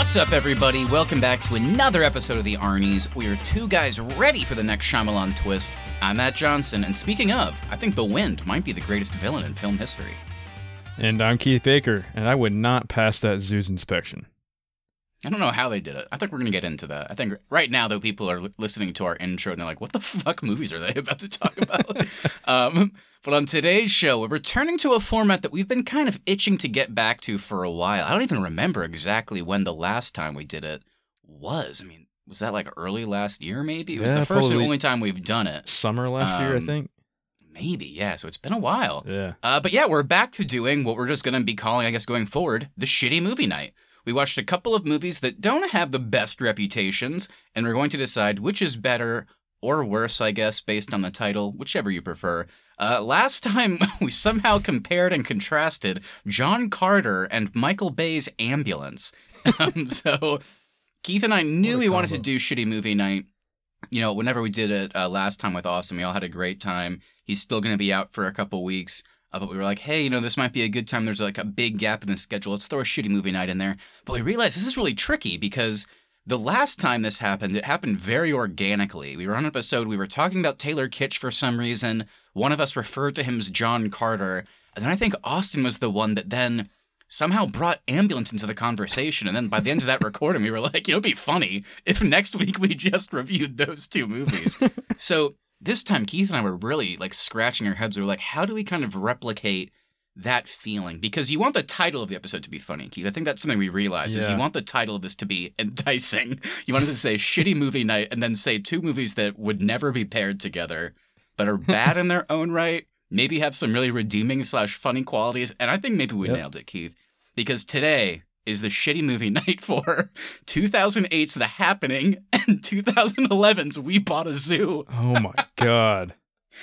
What's up, everybody? Welcome back to another episode of The Arnies. We are two guys ready for the next Shyamalan twist. I'm Matt Johnson, and speaking of, I think The Wind might be the greatest villain in film history. And I'm Keith Baker, and I would not pass that zoo's inspection. I don't know how they did it. I think we're going to get into that. I think right now, though, people are listening to our intro, and they're like, what the fuck movies are they about to talk about? But on today's show, we're returning to a format that we've been kind of itching to get back to for a while. I don't even remember exactly when the last time we did it was. I mean, was that like early last year, maybe? It was the first and only time we've done it. Summer last year, I think. Maybe, yeah. So it's been a while. Yeah. But yeah, we're back to doing what we're just going to be calling, I guess, going forward, the Shitty Movie Night. We watched a couple of movies that don't have the best reputations, and we're going to decide which is better or worse, I guess, based on the title, whichever you prefer. Last time, we somehow compared and contrasted John Carter and Michael Bay's Ambulance. So Keith and I knew we wanted to do Shitty Movie Night. You know, whenever we did it last time with Austin, we all had a great time. He's still going to be out for a couple weeks. But we were like, hey, you know, this might be a good time. There's like a big gap in the schedule. Let's throw a Shitty Movie Night in there. But we realized this is really tricky because the last time this happened, it happened very organically. We were on an episode, we were talking about Taylor Kitsch for some reason. One of us referred to him as John Carter. And then I think Austin was the one that then somehow brought Ambulance into the conversation. And then by the end of that recording, we were like, you know, it'd be funny if next week we just reviewed those two movies. So this time, Keith and I were really like scratching our heads. We were like, how do we kind of replicate that feeling? Because you want the title of the episode to be funny, Keith. I think that's something we realized is you want the title of this to be enticing. You wanted to say Shitty Movie Night and then say two movies that would never be paired together, but are bad in their own right, maybe have some really redeeming / funny qualities. And I think maybe we nailed it, Keith, because today is the Shitty Movie Night for 2008's The Happening and 2011's We Bought a Zoo. Oh my God.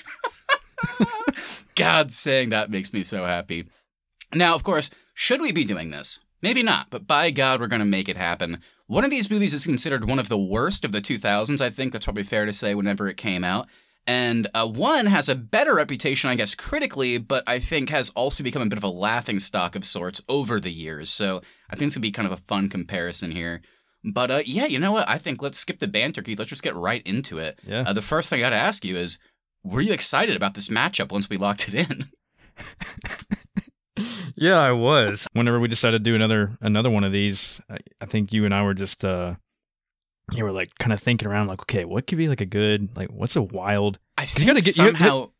God, saying that makes me so happy. Now, of course, should we be doing this? Maybe not, but by God, we're going to make it happen. One of these movies is considered one of the worst of the 2000s, I think that's probably fair to say, whenever it came out. And one has a better reputation, I guess, critically, but I think has also become a bit of a laughingstock of sorts over the years. So I think it's going to be kind of a fun comparison here. But yeah, you know what? I think let's skip the banter, Keith. Let's just get right into it. Yeah. The first thing I got to ask you is, were you excited about this matchup once we locked it in? Yeah, I was. Whenever we decided to do another one of these, I think you and I were just... you were like kind of thinking around, like, okay, what could be like a good, like, what's a wild? I think somehow,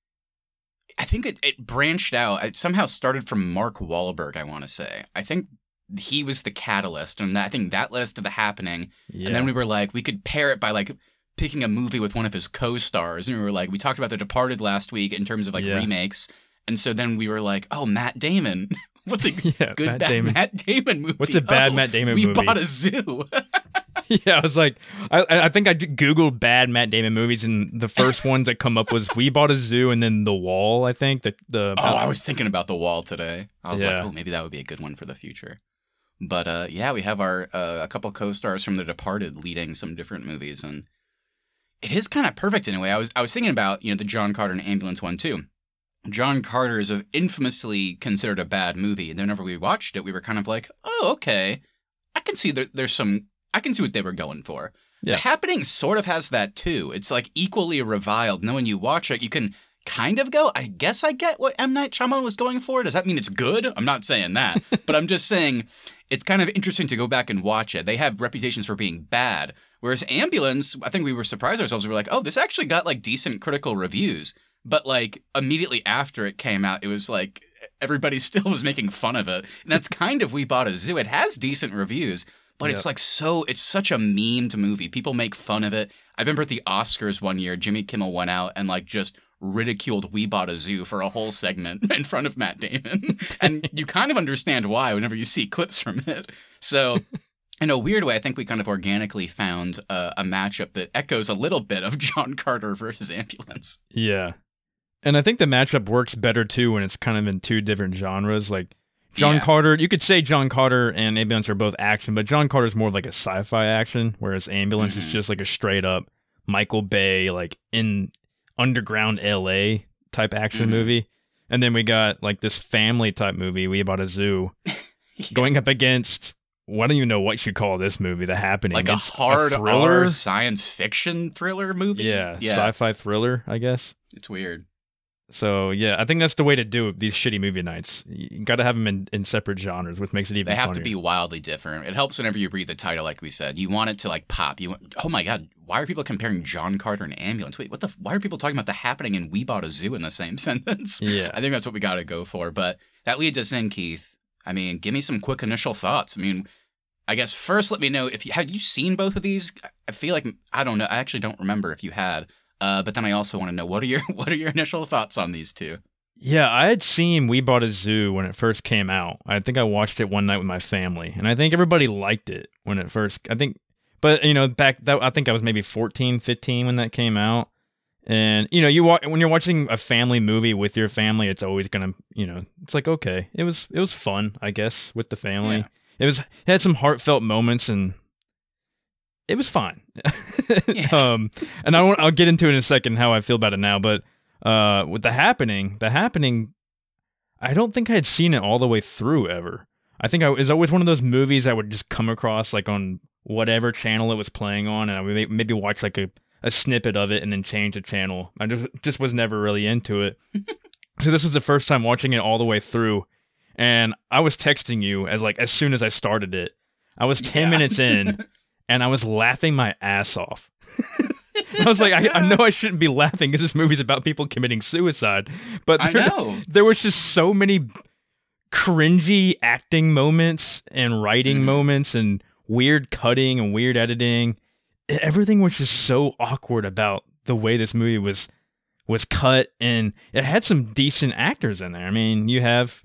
I think it branched out. It somehow started from Mark Wahlberg, I want to say. I think he was the catalyst, and I think that led us to The Happening. Yeah. And then we were like, we could pair it by like picking a movie with one of his co-stars. And we were like, we talked about The Departed last week in terms of like remakes. And so then we were like, oh, Matt Damon. What's a good Matt Damon movie? What's a bad Matt Damon movie? We Bought a Zoo. Yeah, I was like, I think I Googled bad Matt Damon movies, and the first ones that come up was We Bought a Zoo and then The Wall, I think. I was thinking about The Wall today. I was like, oh, maybe that would be a good one for the future. But yeah, we have our a couple co-stars from The Departed leading some different movies, and it is kind of perfect in a way. I was thinking about, you know, the John Carter and Ambulance one too. John Carter is infamously considered a bad movie, and then whenever we watched it, we were kind of like, oh, okay, I can see I can see what they were going for. Yeah. The Happening sort of has that too. It's like equally reviled. And then when you watch it, you can kind of go, I guess I get what M. Night Shyamalan was going for. Does that mean it's good? I'm not saying that. But I'm just saying it's kind of interesting to go back and watch it. They have reputations for being bad. Whereas Ambulance, I think we were surprised ourselves. We were like, oh, this actually got like decent critical reviews. But like immediately after it came out, it was like everybody still was making fun of it. And that's kind of We Bought a Zoo. It has decent reviews. But it's like it's such a memed movie. People make fun of it. I remember at the Oscars one year, Jimmy Kimmel went out and like just ridiculed We Bought a Zoo for a whole segment in front of Matt Damon. And you kind of understand why whenever you see clips from it. So in a weird way, I think we kind of organically found a matchup that echoes a little bit of John Carter versus Ambulance. Yeah. And I think the matchup works better too when it's kind of in two different genres. Like, John Carter, you could say John Carter and Ambulance are both action, but John Carter's more like a sci-fi action, whereas Ambulance is just like a straight up Michael Bay, like in underground LA type action movie. And then we got like this family type movie, We Bought a Zoo, going up against well, I don't even know what you call this movie, The Happening. Like It's a hard thriller? R science fiction thriller movie? Yeah, sci-fi thriller, I guess. It's weird. So, yeah, I think that's the way to do these shitty movie nights. You got to have them in separate genres, which makes it even They have funnier. to be wildly different. It helps whenever you read the title, like we said. You want it to like pop. Oh my god, why are people comparing John Carter and Ambulance? Wait, why are people talking about The Happening and We Bought a Zoo in the same sentence? Yeah. I think that's what we got to go for. But that leads us in, Keith. I mean, give me some quick initial thoughts. I mean, I guess first let me know if had you seen both of these? I feel like I don't know. I actually don't remember if you had. But then I also want to know what are your initial thoughts on these two? Yeah, I had seen We Bought a Zoo when it first came out. I think I watched it one night with my family, and I think everybody liked it when it first. I think I think I was maybe 14, 15 when that came out. And when you're watching a family movie with your family, it's always gonna it's like, okay, it was fun, I guess, with the family. Yeah. It had some heartfelt moments, and it was fine. Yeah. And I'll get into it in a second how I feel about it now, but with The Happening, I don't think I had seen it all the way through ever. I think it was always one of those movies I would just come across like on whatever channel it was playing on, and I would maybe watch like a snippet of it and then change the channel. I just was never really into it. So this was the first time watching it all the way through, and I was texting you as soon as I started it. I was 10 minutes in, and I was laughing my ass off. I was like, I know I shouldn't be laughing because this movie's about people committing suicide, but I know there was just so many cringy acting moments and writing moments and weird cutting and weird editing. Everything was just so awkward about the way this movie was cut, and it had some decent actors in there. I mean, you have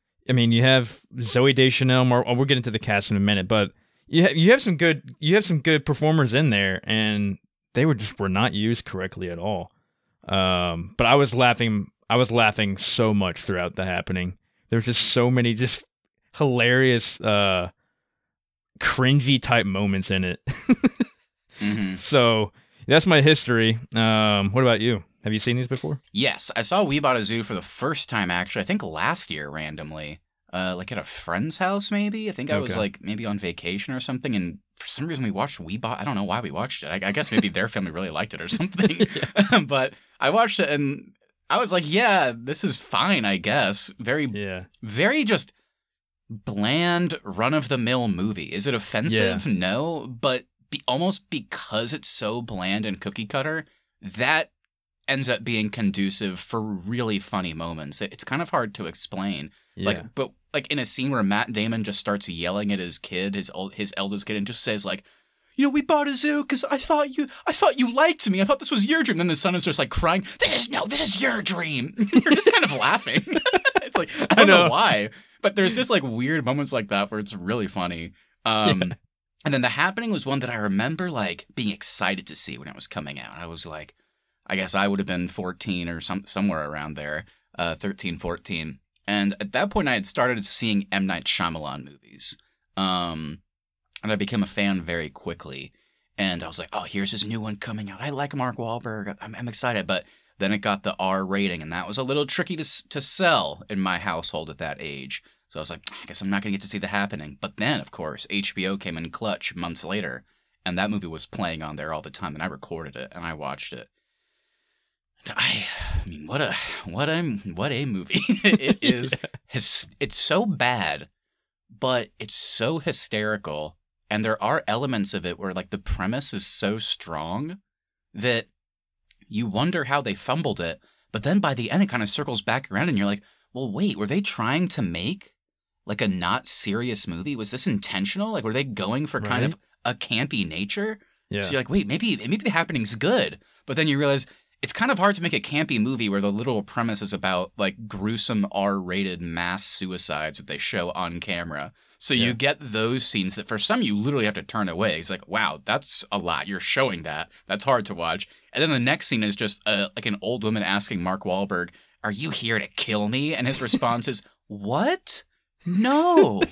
Zooey Deschanel. We'll get into the cast in a minute, but you have some good performers in there, and they were not used correctly at all. But I was laughing so much throughout The Happening. There's just so many just hilarious, cringy type moments in it. So that's my history. What about you? Have you seen these before? Yes, I saw We Bought a Zoo for the first time, actually, I think last year randomly. Like at a friend's house, maybe? I think I was like maybe on vacation or something, and for some reason we watched I don't know why we watched it. I guess maybe their family really liked it or something. But I watched it and I was like, yeah, this is fine, I guess. Very just bland, run-of-the-mill movie. Is it offensive? Yeah. No, but almost because it's so bland and cookie-cutter, that ends up being conducive for really funny moments. It's kind of hard to explain. Yeah. Like in a scene where Matt Damon just starts yelling at his kid, his eldest kid, and just says like, we bought a zoo because I thought you liked me. I thought this was your dream. Then the son is just like crying. This is your dream. You're just kind of laughing. It's like, I don't know why, but there's just like weird moments like that where it's really funny. And then The Happening was one that I remember like being excited to see when it was coming out. I was like, I guess I would have been 14 or somewhere around there, 13, 14. And at that point, I had started seeing M. Night Shyamalan movies. And I became a fan very quickly. And I was like, oh, here's his new one coming out. I like Mark Wahlberg. I'm excited. But then it got the R rating, and that was a little tricky to sell in my household at that age. So I was like, I guess I'm not going to get to see The Happening. But then, of course, HBO came in clutch months later, and that movie was playing on there all the time, and I recorded it, and I watched it. I mean, what a movie. It is. It's so bad, but it's so hysterical, and there are elements of it where like the premise is so strong that you wonder how they fumbled it, but then by the end it kind of circles back around, and you're like, well, wait, were they trying to make like a not serious movie? Was this intentional? Like, were they going for kind of a campy nature? Yeah. So you're like, wait, maybe The Happening's good, but then you realize it's kind of hard to make a campy movie where the literal premise is about like gruesome R-rated mass suicides that they show on camera. So you get those scenes that for some you literally have to turn away. It's like, wow, that's a lot. You're showing that. That's hard to watch. And then the next scene is just like an old woman asking Mark Wahlberg, "Are you here to kill me?" And his response is, "What? No."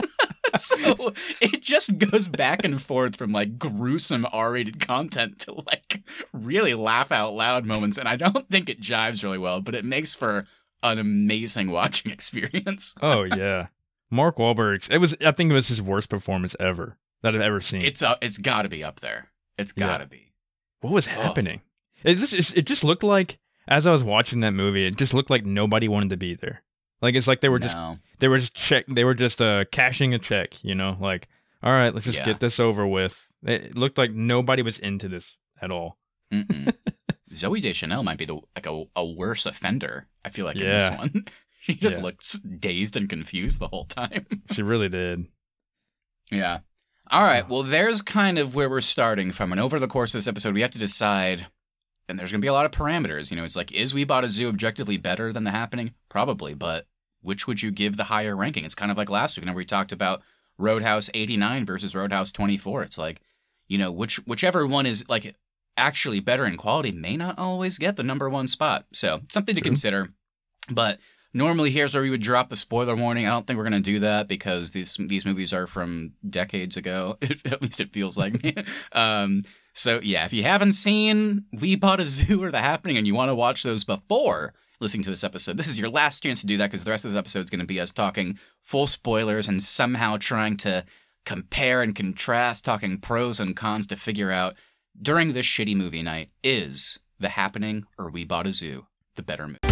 So it just goes back and forth from like gruesome R-rated content to like really laugh out loud moments. And I don't think it jives really well, but it makes for an amazing watching experience. Oh, yeah. Mark Wahlberg's. I think it was his worst performance ever that I've ever seen. It's got to be up there. It's got to be. What was happening? It just looked like, as I was watching that movie, it just looked like nobody wanted to be there. Like it's like they were just cashing a check, you know, like, all right, let's just get this over with. It looked like nobody was into this at all. Zooey Deschanel might be a worse offender, I feel like, in this one. She just looks dazed and confused the whole time. She really did. Yeah. All right, well, there's kind of where we're starting from. And over the course of this episode, we have to decide, and there's going to be a lot of parameters. You know, it's like, is We Bought a Zoo objectively better than The Happening? Probably, but which would you give the higher ranking? It's kind of like last week, whenever we talked about Roadhouse 89 versus Roadhouse 24. It's like, you know, whichever one is, like, actually better in quality may not always get the number one spot. So, something to consider. But normally, here's where we would drop the spoiler warning. I don't think we're going to do that because these movies are from decades ago. At least it feels like. So, yeah, if you haven't seen We Bought a Zoo or The Happening and you want to watch those before listening to this episode, this is your last chance to do that because the rest of this episode is going to be us talking full spoilers and somehow trying to compare and contrast, talking pros and cons to figure out, during this shitty movie night, is The Happening or We Bought a Zoo the better movie?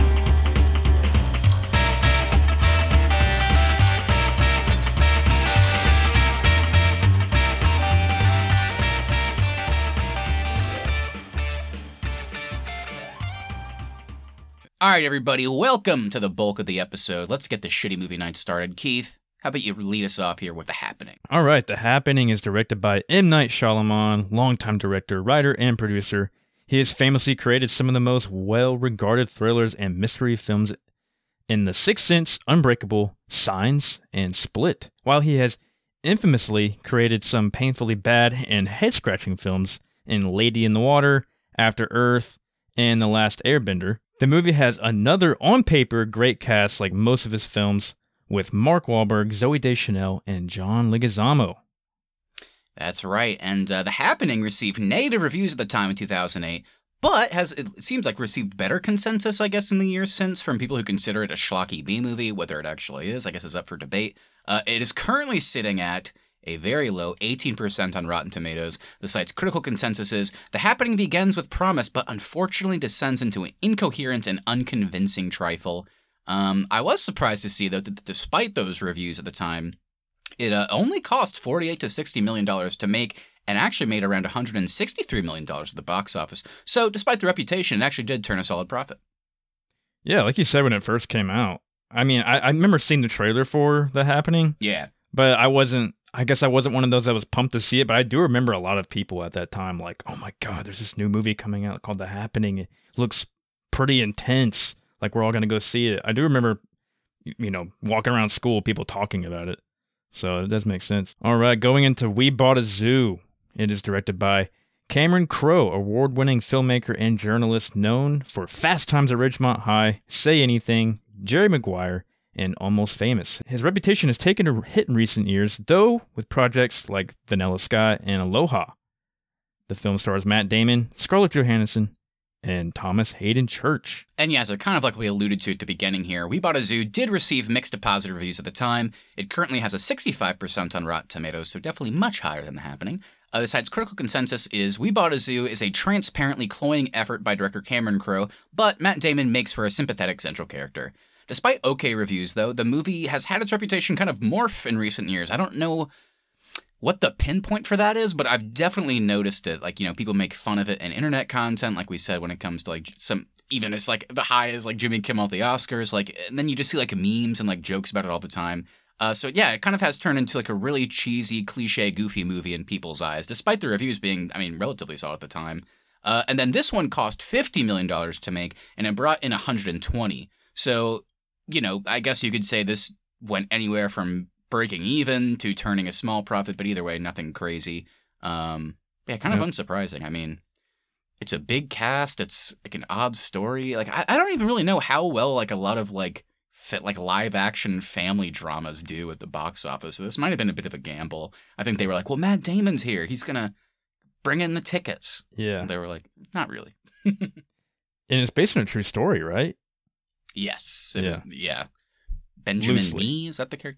All right, everybody, welcome to the bulk of the episode. Let's get the shitty movie night started. Keith, how about you lead us off here with The Happening? All right, The Happening is directed by M. Night Shyamalan, longtime director, writer, and producer. He has famously created some of the most well-regarded thrillers and mystery films in The Sixth Sense, Unbreakable, Signs, and Split, while he has infamously created some painfully bad and head-scratching films in Lady in the Water, After Earth, and The Last Airbender. The movie has another, on paper, great cast like most of his films, with Mark Wahlberg, Zooey Deschanel, and John Leguizamo. That's right, and The Happening received negative reviews at the time in 2008, but it seems like received better consensus, I guess, in the years since from people who consider it a schlocky B-movie. Whether it actually is, I guess, is up for debate. It is currently sitting at a very low 18% on Rotten Tomatoes. The site's critical consensus is, The Happening begins with promise, but unfortunately descends into an incoherent and unconvincing trifle. I was surprised to see, though, that despite those reviews at the time, it only cost $48 to $60 million to make, and actually made around $163 million at the box office. So, despite the reputation, it actually did turn a solid profit. Yeah, like you said when it first came out. I mean, I remember seeing the trailer for The Happening. Yeah. But I guess I wasn't one of those that was pumped to see it, but I do remember a lot of people at that time like, oh my God, there's this new movie coming out called The Happening. It looks pretty intense. Like, we're all going to go see it. I do remember, you know, walking around school, people talking about it. So it does make sense. All right, going into We Bought a Zoo. It is directed by Cameron Crowe, award-winning filmmaker and journalist known for Fast Times at Ridgemont High, Say Anything, Jerry Maguire, and Almost Famous. His reputation has taken a hit in recent years, though with projects like Vanilla Sky and Aloha. The film stars Matt Damon, Scarlett Johansson, and Thomas Hayden Church. And yeah, so kind of like we alluded to at the beginning here, We Bought a Zoo did receive mixed to positive reviews at the time. It currently has a 65% on Rotten Tomatoes, so definitely much higher than The Happening. The site's critical consensus is, We Bought a Zoo is a transparently cloying effort by director Cameron Crowe, but Matt Damon makes for a sympathetic central character. Despite okay reviews, though, the movie has had its reputation kind of morph in recent years. I don't know what the pinpoint for that is, but I've definitely noticed it. Like, you know, people make fun of it in internet content, like we said, when it comes to, like, even it's like the high is like Jimmy Kimmel at the Oscars, like, and then you just see like memes and like jokes about it all the time. So yeah, it kind of has turned into like a really cheesy, cliche, goofy movie in people's eyes, despite the reviews being, I mean, relatively solid at the time. And then this one cost $50 million to make, and it brought in 120. So, you know, I guess you could say this went anywhere from breaking even to turning a small profit, but either way, nothing crazy. Yeah, kind of unsurprising. I mean, it's a big cast. It's like an odd story. Like, I don't even really know how well like a lot of like live action family dramas do at the box office. So this might have been a bit of a gamble. I think they were like, well, Matt Damon's here. He's gonna bring in the tickets. Yeah. And they were like, not really. And it's based on a true story, right? Yes. It is, yeah. Benjamin Loosely. Mee, is that the character's name?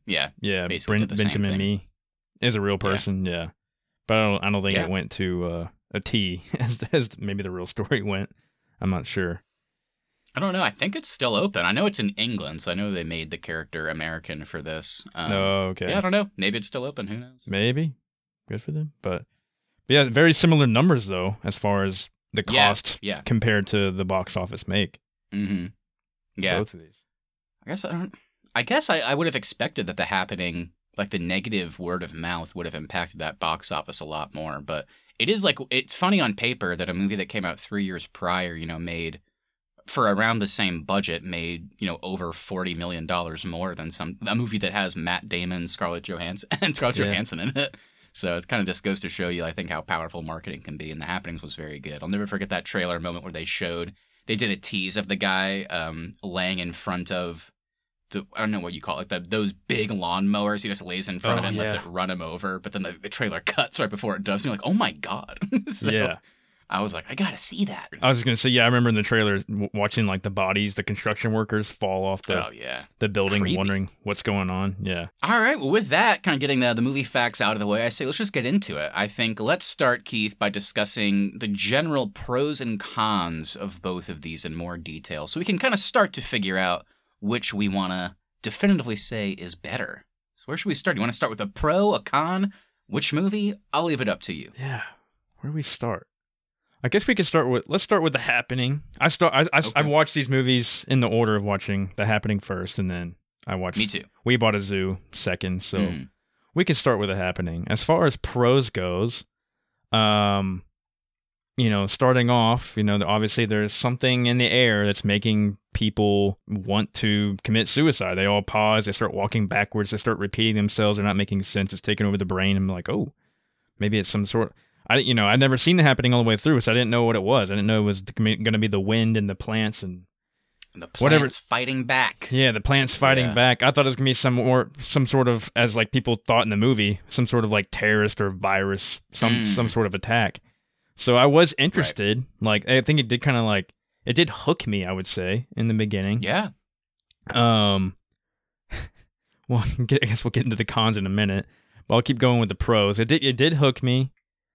Yeah. Yeah, Basically did the same Benjamin thing. Mee is a real person. Yeah, but I don't think Yeah. it went to a T as maybe the real story went. I'm not sure. I don't know. I think it's still open. I know it's in England, so I know they made the character American for this. Oh, okay. Yeah, I don't know. Maybe it's still open. Who knows? Maybe. Good for them. But yeah, very similar numbers though, as far as the cost Yeah. compared to the box office make. Mm-hmm. Yeah. Both of these. I guess I would have expected that The Happening, like the negative word of mouth, would have impacted that box office a lot more. But it is like, it's funny on paper that a movie that came out 3 years prior, made for around the same budget, made, over $40 million more than a movie that has Matt Damon, Scarlett Johansson in it. So it kind of just goes to show you, I think, how powerful marketing can be. And The Happenings was very good. I'll never forget that trailer moment where they did a tease of the guy laying in front of I don't know what you call it, those big lawnmowers. He just lays in front of it and lets it run him over. But then the trailer cuts right before it does. And you're like, oh my God. So yeah. I was like, I got to see that. I was just going to say, yeah, I remember in the trailer watching like the bodies, the construction workers fall off the building, Creepy. wondering what's going on. Yeah. All right. Well, with that, kind of getting the movie facts out of the way, I say let's just get into it. I think let's start, Keith, by discussing the general pros and cons of both of these in more detail. So we can kind of start to figure out which we want to definitively say is better. So where should we start? You want to start with a pro, a con? Which movie? I'll leave it up to you. Yeah. Where do we start? I guess we could let's start with The Happening. I watched these movies in the order of watching The Happening first, and then I watched Me too. We Bought a Zoo second, so we could start with The Happening. As far as pros goes, starting off, obviously there's something in the air that's making people want to commit suicide. They all pause, they start walking backwards, they start repeating themselves, they're not making sense, it's taking over the brain. I'm like, oh, maybe it's some sort. I'd never seen The Happening all the way through, so I didn't know what it was. I didn't know it was going to be the wind and the plants and the plants whatever fighting back. Yeah, the plants fighting back. I thought it was going to be some sort of, as like people thought in the movie, some sort of like terrorist or virus, some sort of attack. So I was interested. Right. Like, I think it did kind of it did hook me, I would say, in the beginning. Yeah. Well, I guess we'll get into the cons in a minute, but I'll keep going with the pros. It did hook me.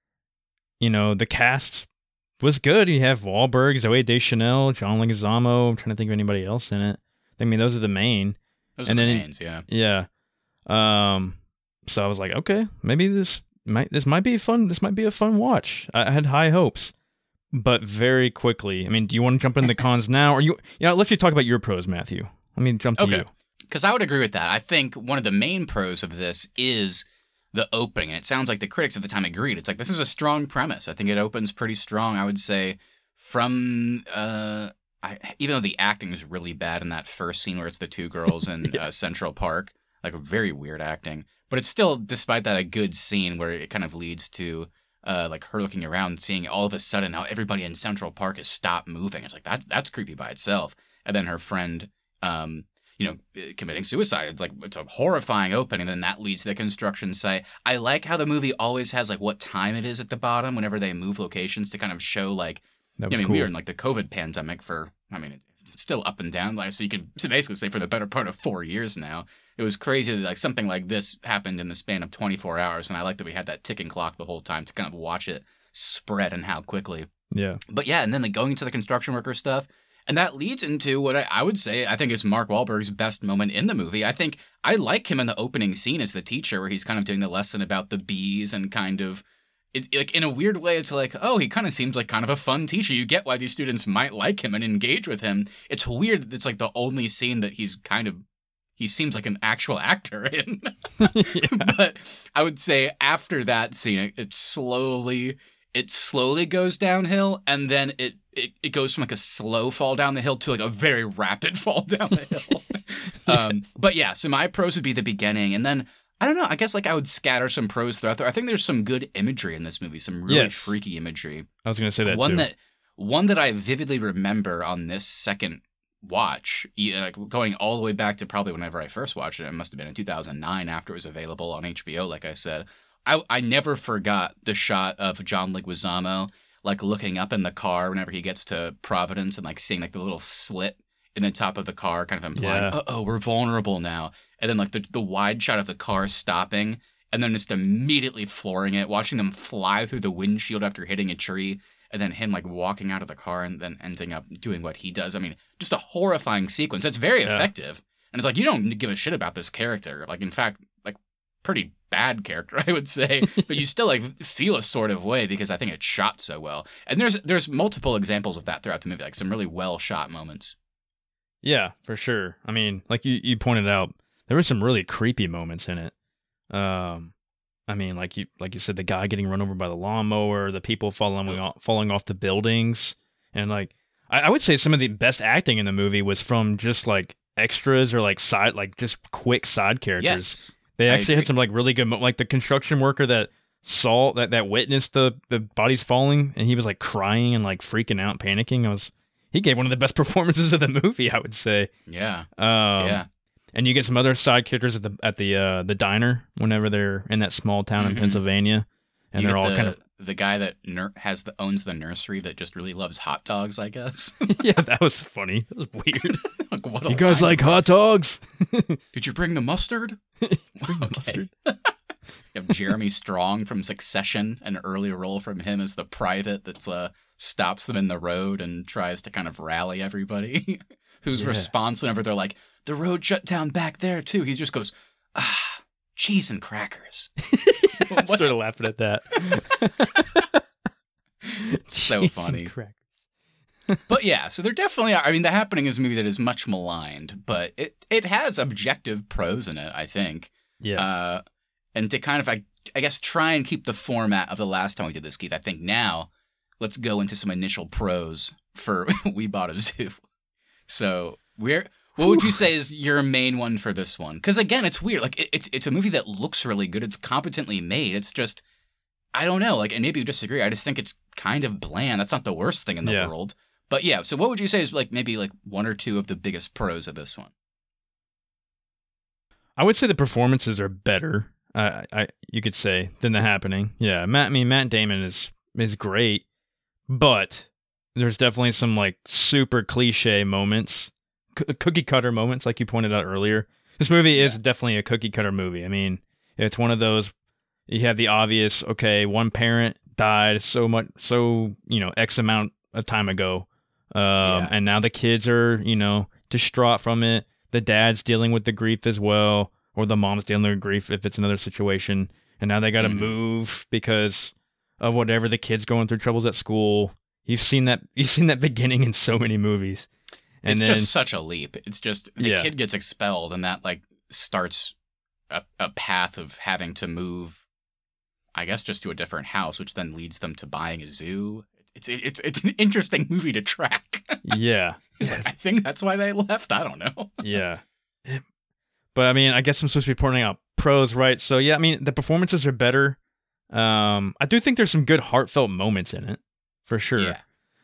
The cast was good. You have Wahlberg, Zooey Deschanel, John Leguizamo. I'm trying to think of anybody else in it. I mean, those are the main. Those are the mains, yeah. Yeah. So I was like, okay, maybe this might be fun. This might be a fun watch. I had high hopes, but very quickly. I mean, do you want to jump into the cons now, or let you talk about your pros, Matthew? Let me jump to you. Because I would agree with that. I think one of the main pros of this is the opening. And it sounds like the critics at the time agreed. It's like, this is a strong premise. I think it opens pretty strong, I would say, from, even though the acting is really bad in that first scene where it's the two girls in Central Park, like very weird acting. But it's still, despite that, a good scene where it kind of leads to like her looking around, seeing all of a sudden how everybody in Central Park has stopped moving. It's like, that's creepy by itself. And then her friend, committing suicide. It's a horrifying opening, and then that leads to the construction site. I like how the movie always has like what time it is at the bottom whenever they move locations to kind of show like, cool. We were in like the COVID pandemic it's still up and down. Like, so you could basically say for the better part of 4 years now. It was crazy that like something like this happened in the span of 24 hours, and I like that we had that ticking clock the whole time to kind of watch it spread and how quickly. Yeah. But yeah, and then like going into the construction worker stuff. And that leads into what I would say I think is Mark Wahlberg's best moment in the movie. I think I like him in the opening scene as the teacher where he's kind of doing the lesson about the bees and kind of, like in a weird way, it's like, oh, he kind of seems like kind of a fun teacher. You get why these students might like him and engage with him. It's weird that it's like the only scene that he seems like an actual actor in. But I would say after that scene, it slowly goes downhill, and then it goes from like a slow fall down the hill to like a very rapid fall down the hill. But yeah, so my pros would be the beginning, and then I don't know, I guess like I would scatter some pros throughout there. I think there's some good imagery in this movie, some really freaky imagery. I was going to say that One that I vividly remember on this second watch, going all the way back to probably whenever I first watched it. It must have been in 2009 after it was available on HBO, like I said. I never forgot the shot of John Leguizamo like looking up in the car whenever he gets to Providence and like seeing like the little slit in the top of the car, kind of implying, Yeah. uh-oh, we're vulnerable now. And then like the wide shot of the car stopping and then just immediately flooring it, watching them fly through the windshield after hitting a tree, and then him like walking out of the car and then ending up doing what he does. I mean, just a horrifying sequence. It's very effective. And it's like, you don't give a shit about this character. Like, in fact, like, pretty bad character, I would say. But you still, like, feel a sort of way because I think it's shot so well. And there's multiple examples of that throughout the movie, like some really well-shot moments. Yeah, for sure. I mean, like you pointed out, there were some really creepy moments in it. I mean, like you said, the guy getting run over by the lawnmower, the people falling off the buildings. And, like, I would say some of the best acting in the movie was from just, like, extras or like just quick side characters. Yes, they actually had some like really good, like the construction worker that saw that witnessed the bodies falling, and he was like crying and like freaking out, panicking. He gave one of the best performances of the movie, I would say. Yeah. Yeah. And you get some other side characters at the diner whenever they're in that small town in Pennsylvania, and they're all kind of the guy that owns the nursery that just really loves hot dogs, I guess. Yeah, that was funny. That was weird. Like, you guys like hot dogs? Did you bring the mustard? Mustard? You have Jeremy Strong from Succession, an early role from him as the private that stops them in the road and tries to kind of rally everybody. Whose response whenever they're like, the road shut down back there too, he just goes, cheese and crackers. I started laughing at that. So funny. But yeah, so there definitely are. I mean, The Happening is a movie that is much maligned, but it has objective pros in it, I think. Yeah. And to kind of, I guess, try and keep the format of the last time we did this, Keith, I think now let's go into some initial pros for We Bought a Zoo. So what would you say is your main one for this one? Because again, it's weird. Like it's a movie that looks really good. It's competently made. It's just, I don't know. Like, and maybe you disagree. I just think it's kind of bland. That's not the worst thing in the world. But yeah. So what would you say is like maybe like one or two of the biggest pros of this one? I would say the performances are better. You could say than The Happening. Yeah, Matt Damon is great, but there's definitely some like super cliche moments. Cookie cutter moments, like you pointed out earlier. This movie is definitely a cookie cutter movie. I mean, it's one of those, you have the obvious, okay, one parent died X amount of time ago. And now the kids are, distraught from it. The dad's dealing with the grief as well, or the mom's dealing with grief if it's another situation. And now they got to move because of whatever, the kid's going through troubles at school. You've seen that beginning in so many movies. And it's just such a leap. It's just the kid gets expelled, and that like starts a path of having to move, I guess, just to a different house, which then leads them to buying a zoo. It's an interesting movie to track. Yeah. Like, I think that's why they left. I don't know. Yeah. But I mean, I guess I'm supposed to be pointing out pros, right? So yeah, I mean, the performances are better. I do think there's some good heartfelt moments in it, for sure. Yeah.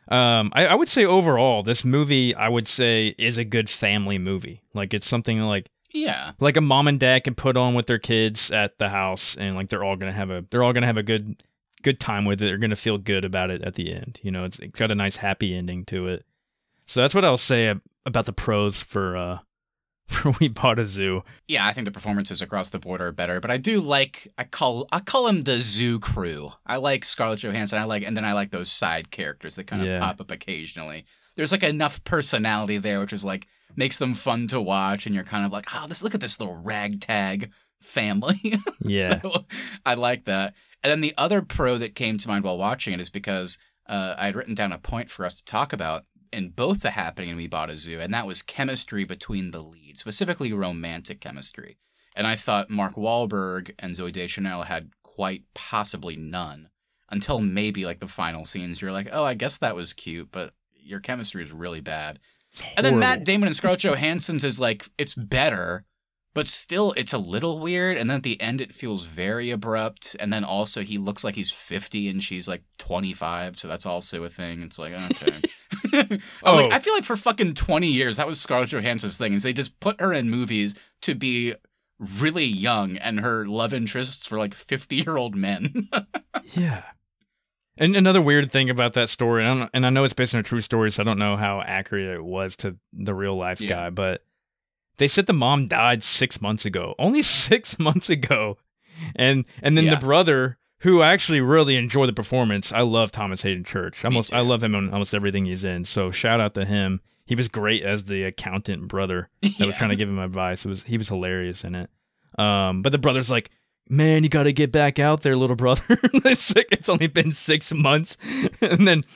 I would say overall, this movie, I would say, is a good family movie. Like, it's something like a mom and dad can put on with their kids at the house, and like they're all gonna have a good time with it. They're gonna feel good about it at the end. It's got a nice happy ending to it. So that's what I'll say about the pros for We Bought a Zoo. Yeah, I think the performances across the board are better, but I do like, I call them the zoo crew. I like Scarlett Johansson, and then I like those side characters that kind of pop up occasionally. There's like enough personality there, which is like, makes them fun to watch, and you're kind of like, look at this little ragtag family. Yeah. So I like that. And then the other pro that came to mind while watching it is because I had written down a point for us to talk about in both The Happening and We Bought a Zoo, and that was chemistry between the leads, specifically romantic chemistry. And I thought Mark Wahlberg and Zooey Deschanel had quite possibly none, until maybe like the final scenes. You're like, oh, I guess that was cute, but your chemistry is really bad. And then Matt Damon and Scarlett Johansson's is like, it's better, but still it's a little weird. And then at the end, it feels very abrupt. And then also he looks like he's 50 and she's like 25. So that's also a thing. It's like, okay. I feel like for fucking 20 years, that was Scarlett Johansson's thing, is they just put her in movies to be really young, and her love interests were like 50-year-old men. Yeah. And another weird thing about that story, and I know it's based on a true story, so I don't know how accurate it was to the real life guy, but they said the mom died 6 months ago. Only 6 months ago. And then the brother, who I actually really enjoy the performance. I love Thomas Hayden Church. I love him in almost everything he's in. So shout out to him. He was great as the accountant brother that was trying to give him advice. He was hilarious in it. But the brother's like, man, you got to get back out there, little brother. It's only been 6 months. And then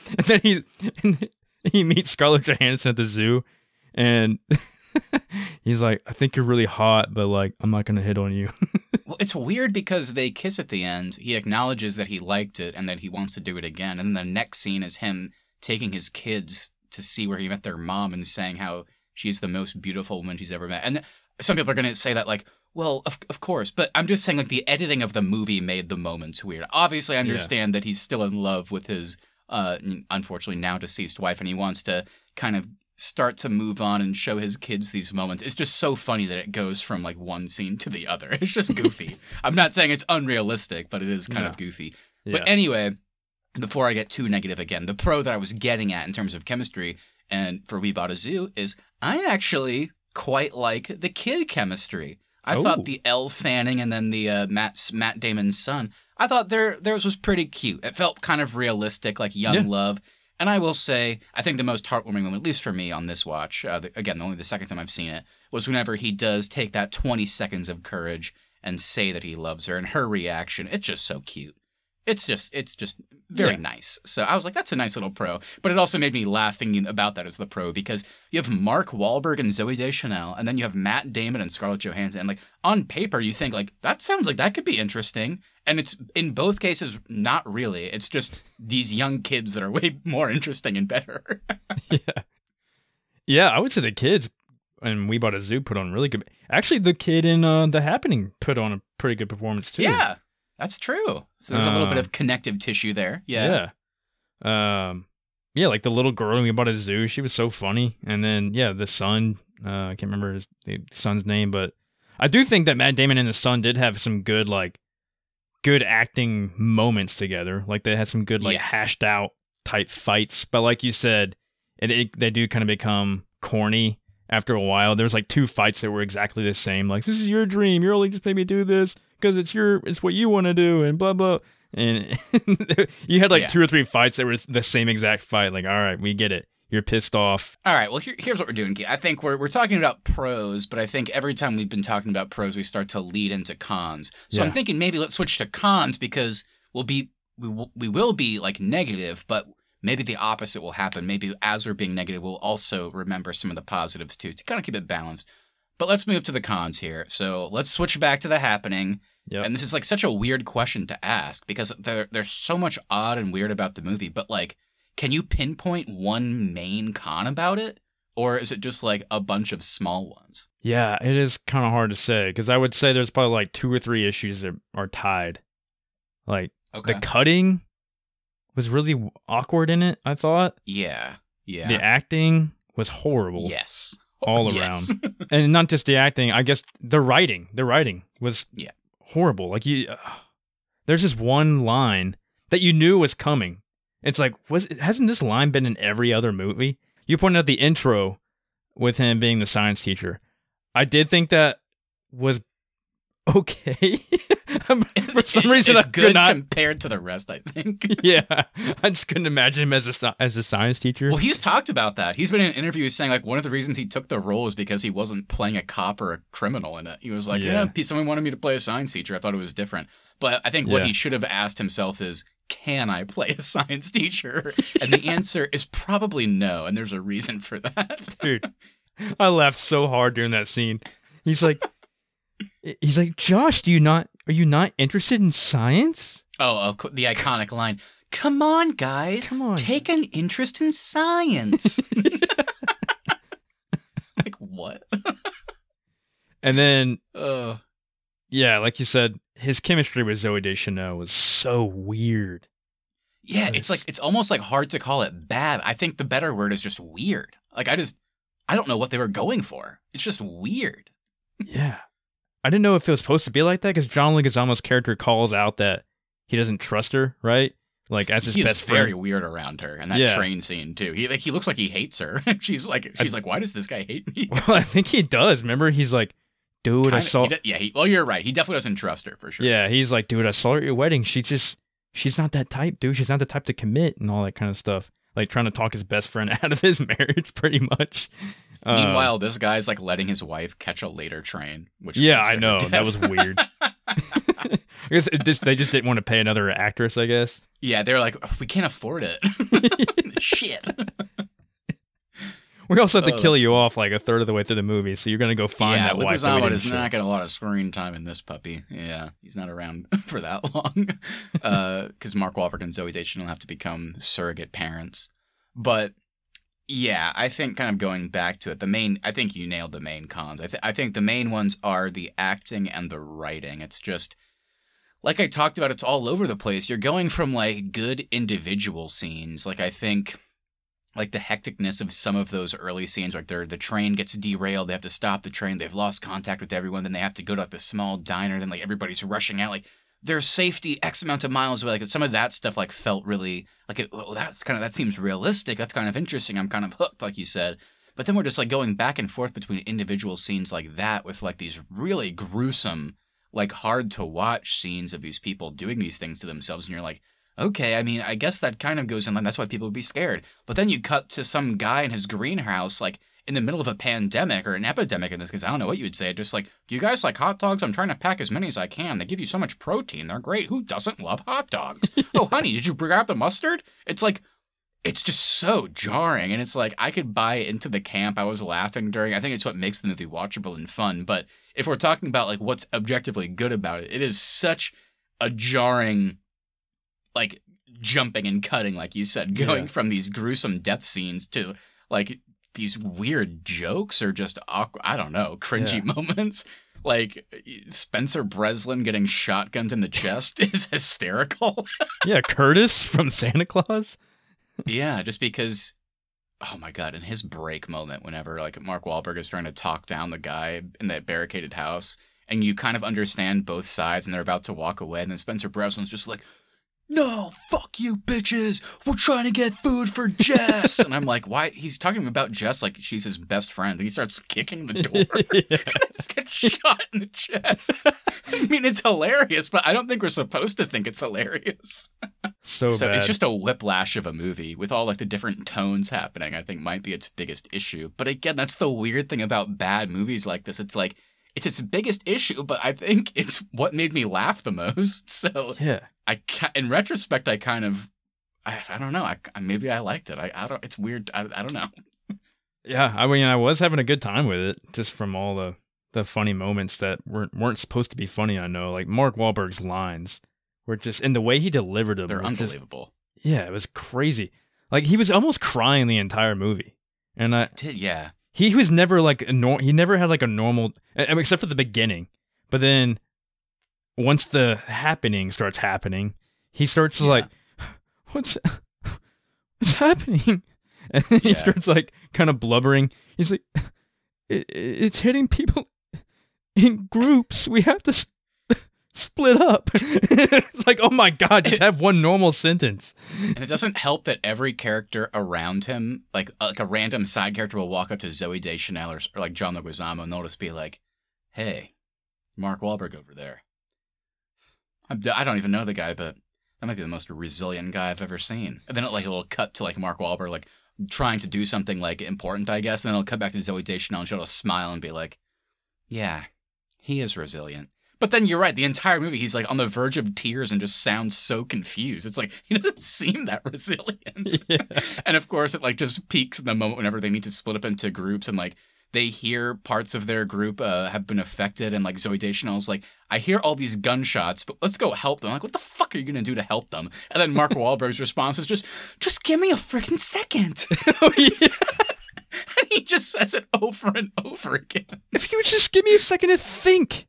he meets Scarlett Johansson at the zoo, and he's like, I think you're really hot, but like, I'm not going to hit on you. Well, it's weird because they kiss at the end. He acknowledges that he liked it and that he wants to do it again. And then the next scene is him taking his kids to see where he met their mom and saying how she's the most beautiful woman she's ever met. And some people are going to say that like, well, of course, but I'm just saying, like, the editing of the movie made the moments weird. Obviously, I understand that he's still in love with his, unfortunately, now deceased wife, and he wants to kind of start to move on and show his kids these moments. It's just so funny that it goes from, like, one scene to the other. It's just goofy. I'm not saying it's unrealistic, but it is kind of goofy. Yeah. But anyway, before I get too negative again, the pro that I was getting at in terms of chemistry and for We Bought a Zoo is I actually quite like the kid chemistry. I thought the Elle Fanning and then the Matt Damon's son, I thought theirs was pretty cute. It felt kind of realistic, like young love. And I will say, I think the most heartwarming moment, at least for me on this watch, again, only the second time I've seen it, was whenever he does take that 20 seconds of courage and say that he loves her, and her reaction. It's just so cute. It's just very nice. So I was like, that's a nice little pro. But it also made me laugh thinking about that as the pro, because you have Mark Wahlberg and Zooey Deschanel, and then you have Matt Damon and Scarlett Johansson. And like on paper, you think like that sounds like that could be interesting. And it's in both cases not really. It's just these young kids that are way more interesting and better. Yeah, I would say the kids and We Bought a Zoo put on really good. Actually, the kid in The Happening put on a pretty good performance too. Yeah. That's true. So there's a little bit of connective tissue there. Yeah. Yeah, like the little girl in We Bought a Zoo, she was so funny. And then, the son, I can't remember the son's name, but I do think that Matt Damon and the son did have some good acting moments together. Like they had some good, hashed out type fights. But like you said, they do kind of become corny after a while. There's like two fights that were exactly the same. Like, this is your dream. You're only just made me do this because it's what you want to do, and blah blah. And you had like 2 or 3 fights that were the same exact fight. Like, all right, we get it. You're pissed off. All right, well, here's what we're doing. I think we're talking about pros, but I think every time we've been talking about pros, we start to lead into cons. So I'm thinking maybe let's switch to cons, because we will be like negative, but maybe the opposite will happen. Maybe as we're being negative, we'll also remember some of the positives too, to kind of keep it balanced. But let's move to the cons here. So let's switch back to The Happening. Yep. And this is like such a weird question to ask, because there's so much odd and weird about the movie. But like, can you pinpoint one main con about it? Or is it just like a bunch of small ones? Yeah, it is kind of hard to say, because I would say there's probably like 2 or 3 issues that are tied. Like the cutting was really awkward in it, I thought. Yeah. The acting was horrible. Yes. All around. And not just the acting, I guess the writing was horrible. Like there's this one line that you knew was coming. It's like, hasn't this line been in every other movie? You pointed out the intro with him being the science teacher. I did think that was okay. For some reason, it's good compared to the rest, I think. Yeah, I just couldn't imagine him as a science teacher. Well, he's talked about that. He's been in interviews saying like one of the reasons he took the role is because he wasn't playing a cop or a criminal in it. He was like, someone wanted me to play a science teacher. I thought it was different. But I think what he should have asked himself is, can I play a science teacher? And the answer is probably no, and there's a reason for that. Dude, I laughed so hard during that scene. He's like, Josh, are you not interested in science? Oh, the iconic line. Come on, guys. Take an interest in science. Like, what? And then, like you said, his chemistry with Zooey Deschanel was so weird. Yeah, it's almost like hard to call it bad. I think the better word is just weird. Like, I don't know what they were going for. It's just weird. Yeah. I didn't know if it was supposed to be like that, because John Leguizamo's character calls out that he doesn't trust her, right? like as his He's best very friend. weird around her, and that train scene too. He looks like he hates her. she's like, why does this guy hate me? Well, I think he does. Remember, he's like, dude, I saw. Well, you're right. He definitely doesn't trust her for sure. Yeah, he's like, dude, I saw her at your wedding. She's not that type, dude. She's not the type to commit and all that kind of stuff. Like trying to talk his best friend out of his marriage, pretty much. Meanwhile, this guy's like letting his wife catch a later train. Which I know that was weird. I guess they just didn't want to pay another actress, I guess. Yeah, they're like, we can't afford it. Shit. We also have to kill you off like a third of the way through the movie, so you're gonna go find that wife. Leguizamo does not get a lot of screen time in this puppy. Yeah, he's not around for that long. Because Mark Wahlberg and Zooey Deschanel have to become surrogate parents. But yeah, I think kind of going back to it, I think you nailed the main cons. I think the main ones are the acting and the writing. It's just, like I talked about, it's all over the place. You're going from like good individual scenes. Like I think like the hecticness of some of those early scenes, like the train gets derailed, they have to stop the train, they've lost contact with everyone, then they have to go to like the small diner, then like everybody's rushing out, like their safety X amount of miles away. Like some of that stuff like felt really like that seems realistic. That's kind of interesting. I'm kind of hooked, like you said. But then we're just like going back and forth between individual scenes like that with like these really gruesome, like hard to watch scenes of these people doing these things to themselves, and you're like, okay, I mean, I guess that kind of goes in line. That's why people would be scared. But then you cut to some guy in his greenhouse, like in the middle of a pandemic or an epidemic in this case. I don't know what you would say. Just like, do you guys like hot dogs? I'm trying to pack as many as I can. They give you so much protein. They're great. Who doesn't love hot dogs? Oh, honey, did you grab the mustard? It's like, it's just so jarring. And it's like, I could buy into the camp I was laughing during. I think it's what makes the movie watchable and fun. But if we're talking about like what's objectively good about it, it is such a jarring, like jumping and cutting, like you said, going from these gruesome death scenes to like these weird jokes or just awkward, I don't know, cringy moments. Like Spencer Breslin getting shotgunned in the chest is hysterical. Yeah, Curtis from Santa Claus. Yeah, just because, oh my God, in his break moment, whenever like Mark Wahlberg is trying to talk down the guy in that barricaded house, and you kind of understand both sides, and they're about to walk away, and then Spencer Breslin's just like, no, fuck you, bitches. We're trying to get food for Jess. And I'm like, why? He's talking about Jess like she's his best friend. And he starts kicking the door. And just gets shot in the chest. I mean, it's hilarious, but I don't think we're supposed to think it's hilarious. So bad. It's just a whiplash of a movie with all like the different tones happening, I think might be its biggest issue. But again, that's the weird thing about bad movies like this. It's like, it's its biggest issue, but I think it's what made me laugh the most. So yeah. In retrospect, I kind of, I don't know. Maybe I liked it. I don't. It's weird. I don't know. Yeah, I mean, I was having a good time with it, just from all the funny moments that weren't supposed to be funny. I know, like Mark Wahlberg's lines were just, and the way he delivered them, they're unbelievable. Yeah, it was crazy. Like he was almost crying the entire movie, and yeah. He was never like he never had like a normal, except for the beginning, but then. Once the happening starts happening, he starts like, what's happening? And then he starts like kind of blubbering. He's like, it's hitting people in groups. We have to split up. It's like, oh my God, just have one normal sentence. And it doesn't help that every character around him, like a random side character will walk up to Zooey Deschanel or like John Leguizamo, and they'll just be like, hey, Mark Wahlberg over there. I don't even know the guy, but that might be the most resilient guy I've ever seen. And then it'll cut to like Mark Wahlberg like trying to do something like important, I guess, and then it'll cut back to Zooey Deschanel and she'll smile and be like, yeah, he is resilient. But then you're right, the entire movie he's like on the verge of tears and just sounds so confused. It's like he doesn't seem that resilient. Yeah. And of course it like just peaks in the moment whenever they need to split up into groups and like they hear parts of their group have been affected, and like Zooey Deschanel's like, I hear all these gunshots, but let's go help them. I'm like, what the fuck are you gonna do to help them? And then Mark Wahlberg's response is just give me a freaking second. Oh, yeah. And he just says it over and over again. If you would just give me a second to think.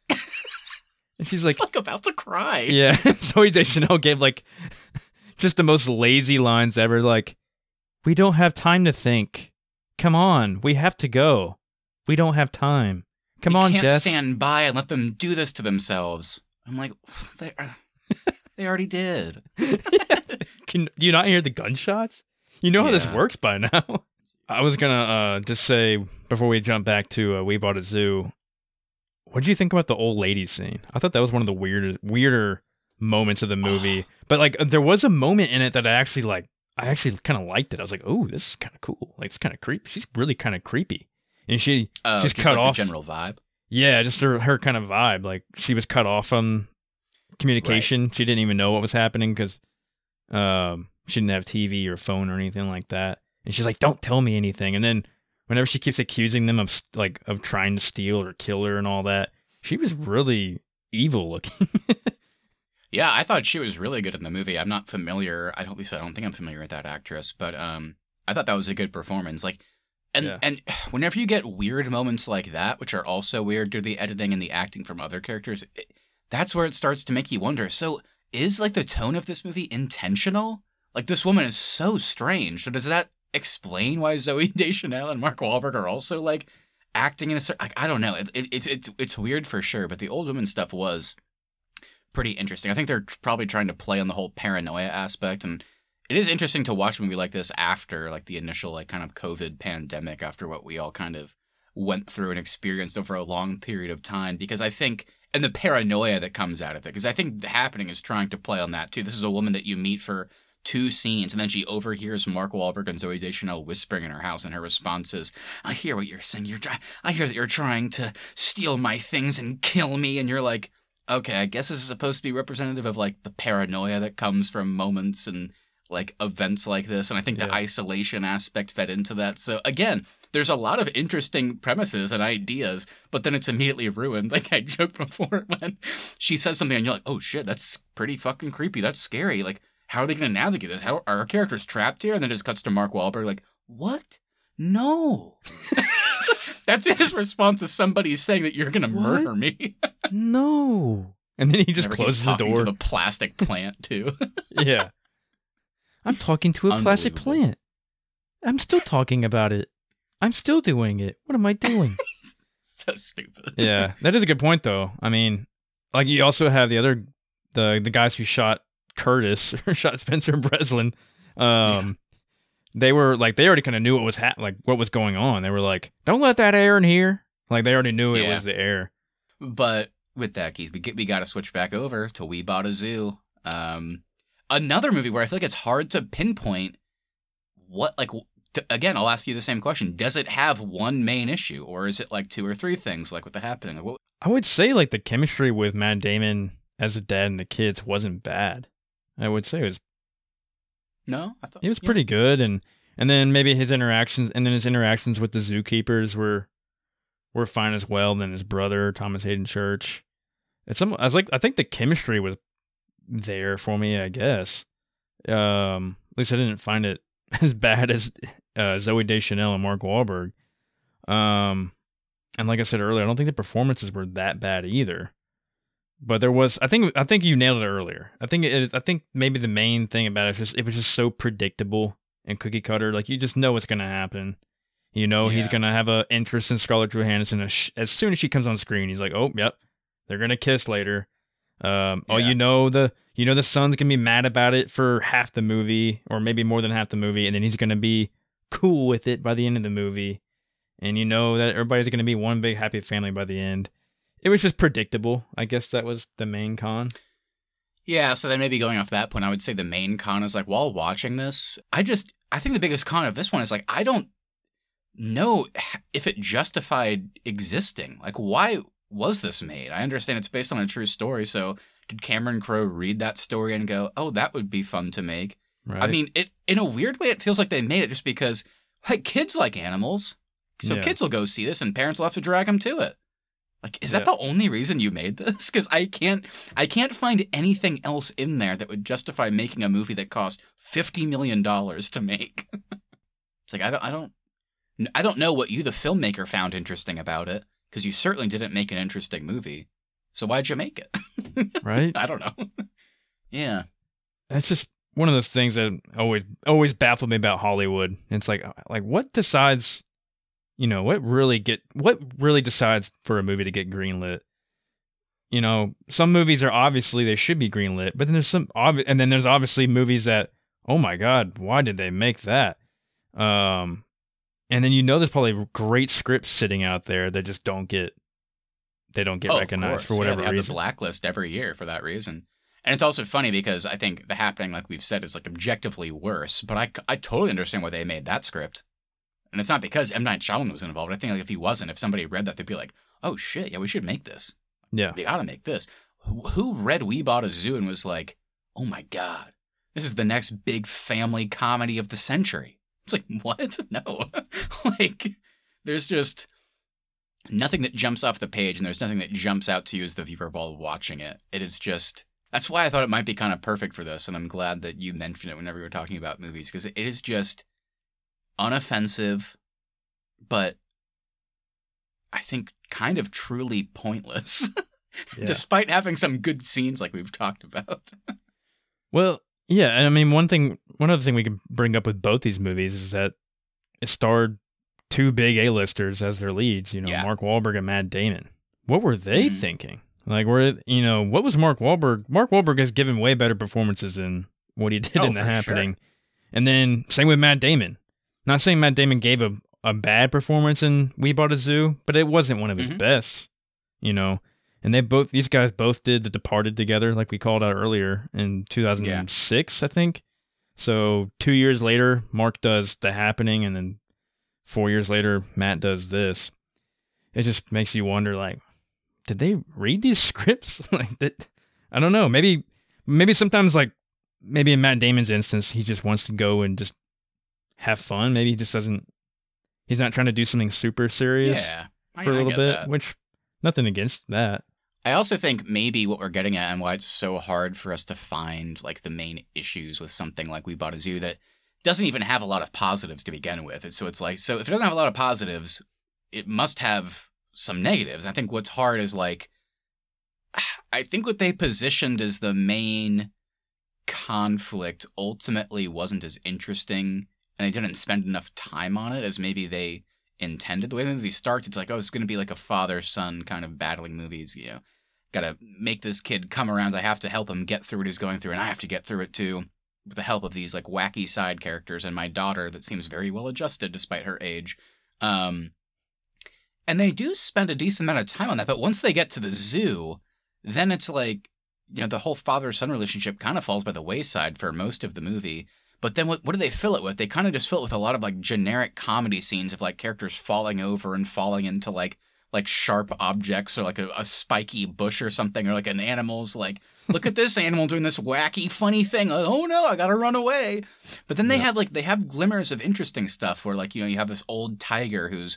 And she's like, about to cry. Yeah. Zooey Deschanel gave like just the most lazy lines ever. Like, we don't have time to think. Come on, we have to go. We don't have time. Come on, Jess. You can't stand by and let them do this to themselves. I'm like, they already did. Do you not hear the gunshots? You know how this Yeah. works by now. I was gonna just say before we jump back to We Bought a Zoo. What do you think about the old lady scene? I thought that was one of the weirder moments of the movie. But like, there was a moment in it that I actually kind of liked it. I was like, oh, this is kind of cool. Like, it's kind of creepy. She's really kind of creepy, and she just cut like off the general vibe. Yeah, just her kind of vibe. Like, she was cut off from communication. Right. She didn't even know what was happening because she didn't have TV or phone or anything like that. And she's like, "Don't tell me anything." And then whenever she keeps accusing them of trying to steal or kill her and all that, she was really evil looking. Yeah, I thought she was really good in the movie. I'm not familiar. I don't think I'm familiar with that actress, but I thought that was a good performance. Like, and whenever you get weird moments like that, which are also weird due to the editing and the acting from other characters, that's where it starts to make you wonder. So, is like the tone of this movie intentional? Like, this woman is so strange. So, does that explain why Zooey Deschanel and Mark Wahlberg are also like acting in a certain? Like, I don't know. It's weird for sure. But the old woman stuff was pretty interesting. I think they're probably trying to play on the whole paranoia aspect, and it is interesting to watch a movie like this after like the initial like kind of COVID pandemic, after what we all kind of went through and experienced over a long period of time, because I think, and the paranoia that comes out of it, because I think The Happening is trying to play on that too. This is a woman that you meet for 2 scenes, and then she overhears Mark Wahlberg and Zooey Deschanel whispering in her house, and her response is, "I hear what you're saying. I hear that you're trying to steal my things and kill me," and you're like, okay, I guess this is supposed to be representative of like the paranoia that comes from moments and like events like this. And I think the isolation aspect fed into that. So again, there's a lot of interesting premises and ideas, but then it's immediately ruined. Like I joked before, when she says something and you're like, oh shit, that's pretty fucking creepy. That's scary. Like, how are they going to navigate this? How are our characters trapped here? And then it just cuts to Mark Wahlberg like, what? No. That's his response to somebody saying that you're going to murder me. No. And then he just closes the door. To the plastic plant, too. Yeah. I'm talking to a plastic plant. I'm still talking about it. I'm still doing it. What am I doing? So stupid. Yeah. That is a good point, though. I mean, like, you also have the guys who shot Curtis, or shot Spencer Breslin. They were like, they already kind of knew what was what was going on. They were like, don't let that air in here. Like, they already knew it was the air. But with that, Keith, we got to switch back over to We Bought a Zoo. Another movie where I feel like it's hard to pinpoint what, like, again, I'll ask you the same question. Does it have one main issue, or is it like 2 or 3 things, like with The Happening? Like, I would say like the chemistry with Matt Damon as a dad and the kids wasn't bad. I would say it was. No, I thought it was pretty good, and then maybe his interactions with the zookeepers were fine as well. And then his brother, Thomas Hayden Church. I think the chemistry was there for me, I guess. At least I didn't find it as bad as Zooey Deschanel and Mark Wahlberg. And like I said earlier, I don't think the performances were that bad either. But there was, I think you nailed it earlier. I think maybe the main thing about it was just so predictable and cookie cutter. Like, you just know what's gonna happen. You know, he's gonna have an interest in Scarlett Johansson as soon as she comes on screen. He's like, oh, yep, they're gonna kiss later. Oh, you know the son's gonna be mad about it for half the movie, or maybe more than half the movie, and then he's gonna be cool with it by the end of the movie. And you know that everybody's gonna be one big happy family by the end. It was just predictable. I guess that was the main con. Yeah, so then maybe going off that point, I would say the main con is like, while watching this, I think the biggest con of this one is like, I don't know if it justified existing. Like, why was this made? I understand it's based on a true story, so did Cameron Crowe read that story and go, oh, that would be fun to make? Right. I mean, in a weird way, it feels like they made it just because, like, kids like animals, so kids will go see this and parents will have to drag them to it. Like, is that the only reason you made this? Because I can't find anything else in there that would justify making a movie that cost $50 million to make. It's like, I don't know what you, the filmmaker, found interesting about it, because you certainly didn't make an interesting movie. So why'd you make it? Right? I don't know. Yeah. That's just one of those things that always baffled me about Hollywood. It's like what decides... You know, what really decides for a movie to get greenlit? You know, some movies are obviously they should be greenlit, but then there's there's obviously movies that oh my God, why did they make that? And then there's probably great scripts sitting out there that just don't get recognized for whatever they have reason. the blacklist every year for that reason. And it's also funny because I think The Happening, like we've said, is like objectively worse. But I totally understand why they made that script. And it's not because M. Night Shyamalan was involved. I think like if he wasn't, if somebody read that, they'd be like, oh shit, yeah, we should make this. Yeah. We gotta make this. Who read We Bought a Zoo and was like, oh my God, this is the next big family comedy of the century? It's like, what? No. Like, there's just nothing that jumps off the page, and there's nothing that jumps out to you as the viewer while watching it. It is just, that's why I thought it might be kind of perfect for this, and I'm glad that you mentioned it whenever you were talking about movies, because it is just unoffensive, but I think kind of truly pointless, despite having some good scenes like we've talked about. Well, yeah, and I mean, one other thing we can bring up with both these movies is that it starred two big A-listers as their leads, Mark Wahlberg and Matt Damon. What were they thinking? Like, what was Mark Wahlberg? Mark Wahlberg has given way better performances than what he did in The Happening. Sure. And then same with Matt Damon. Not saying Matt Damon gave a bad performance in We Bought a Zoo, but it wasn't one of his best, And these guys both did The Departed together, like we called out earlier in 2006, I think. So 2 years later, Mark does The Happening, and then 4 years later, Matt does this. It just makes you wonder, like, did they read these scripts? Like that? I don't know. Maybe sometimes, like, maybe in Matt Damon's instance, he just wants to go and just have fun. Maybe he just doesn't. He's not trying to do something super serious for a little bit. That. Which, nothing against that. I also think maybe what we're getting at and why it's so hard for us to find like the main issues with something like We Bought a Zoo that doesn't even have a lot of positives to begin with. And so it's like, so if it doesn't have a lot of positives, it must have some negatives. I think what's hard is like, I think what they positioned as the main conflict ultimately wasn't as interesting, and they didn't spend enough time on it as maybe they intended. The way the movie starts, it's like, oh, it's going to be like a father-son kind of battling movies, Gotta make this kid come around. I have to help him get through what he's going through, and I have to get through it too, with the help of these like wacky side characters and my daughter that seems very well adjusted despite her age. And they do spend a decent amount of time on that, but once they get to the zoo, then it's like, the whole father-son relationship kind of falls by the wayside for most of the movie. But then what do they fill it with? They kind of just fill it with a lot of like generic comedy scenes of like characters falling over and falling into like sharp objects or like a spiky bush or something, or like an animal's like, look at this animal doing this wacky funny thing. Like, oh no, I gotta run away. But then they have glimmers of interesting stuff where like, you have this old tiger who's,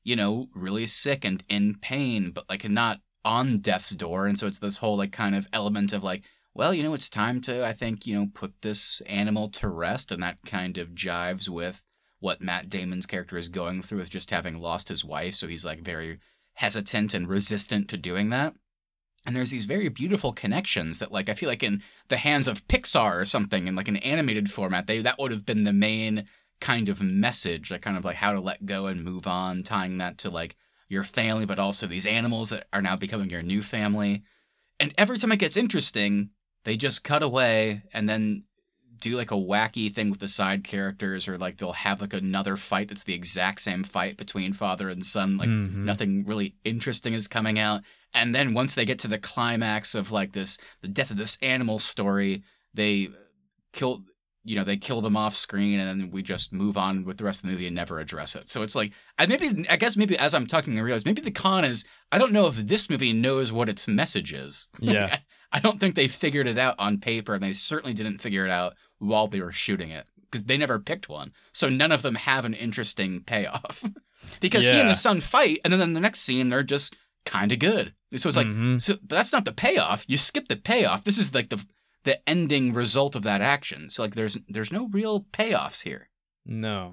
really sick and in pain, but like not on death's door. And so it's this whole like kind of element of like, well, it's time to, I think, put this animal to rest. And that kind of jives with what Matt Damon's character is going through with just having lost his wife. So he's like very hesitant and resistant to doing that. And there's these very beautiful connections that like, I feel like in the hands of Pixar or something in like an animated format, that would have been the main kind of message, like kind of like how to let go and move on, tying that to like your family, but also these animals that are now becoming your new family. And every time it gets interesting, they just cut away and then do like a wacky thing with the side characters, or like they'll have like another fight that's the exact same fight between father and son. Like nothing really interesting is coming out. And then once they get to the climax of like the death of this animal story, they kill them off screen, and then we just move on with the rest of the movie and never address it. So it's like, I guess maybe as I'm talking, I realize maybe the con is, I don't know if this movie knows what its message is. Yeah. I don't think they figured it out on paper, and they certainly didn't figure it out while they were shooting it, because they never picked one. So none of them have an interesting payoff. Because he and the son fight, and then in the next scene, they're just kind of good. So it's like, but that's not the payoff. You skip the payoff. This is like the ending result of that action. So like there's no real payoffs here. No.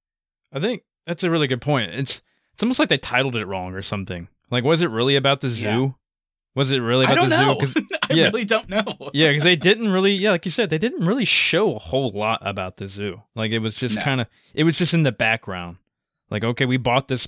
I think that's a really good point. It's almost like they titled it wrong or something. Like, was it really about the zoo? Yeah. Was it really about the zoo? I really don't know. Yeah, because they didn't really, like you said, they didn't really show a whole lot about the zoo. Like, it was just it was just in the background. Like, okay, we bought this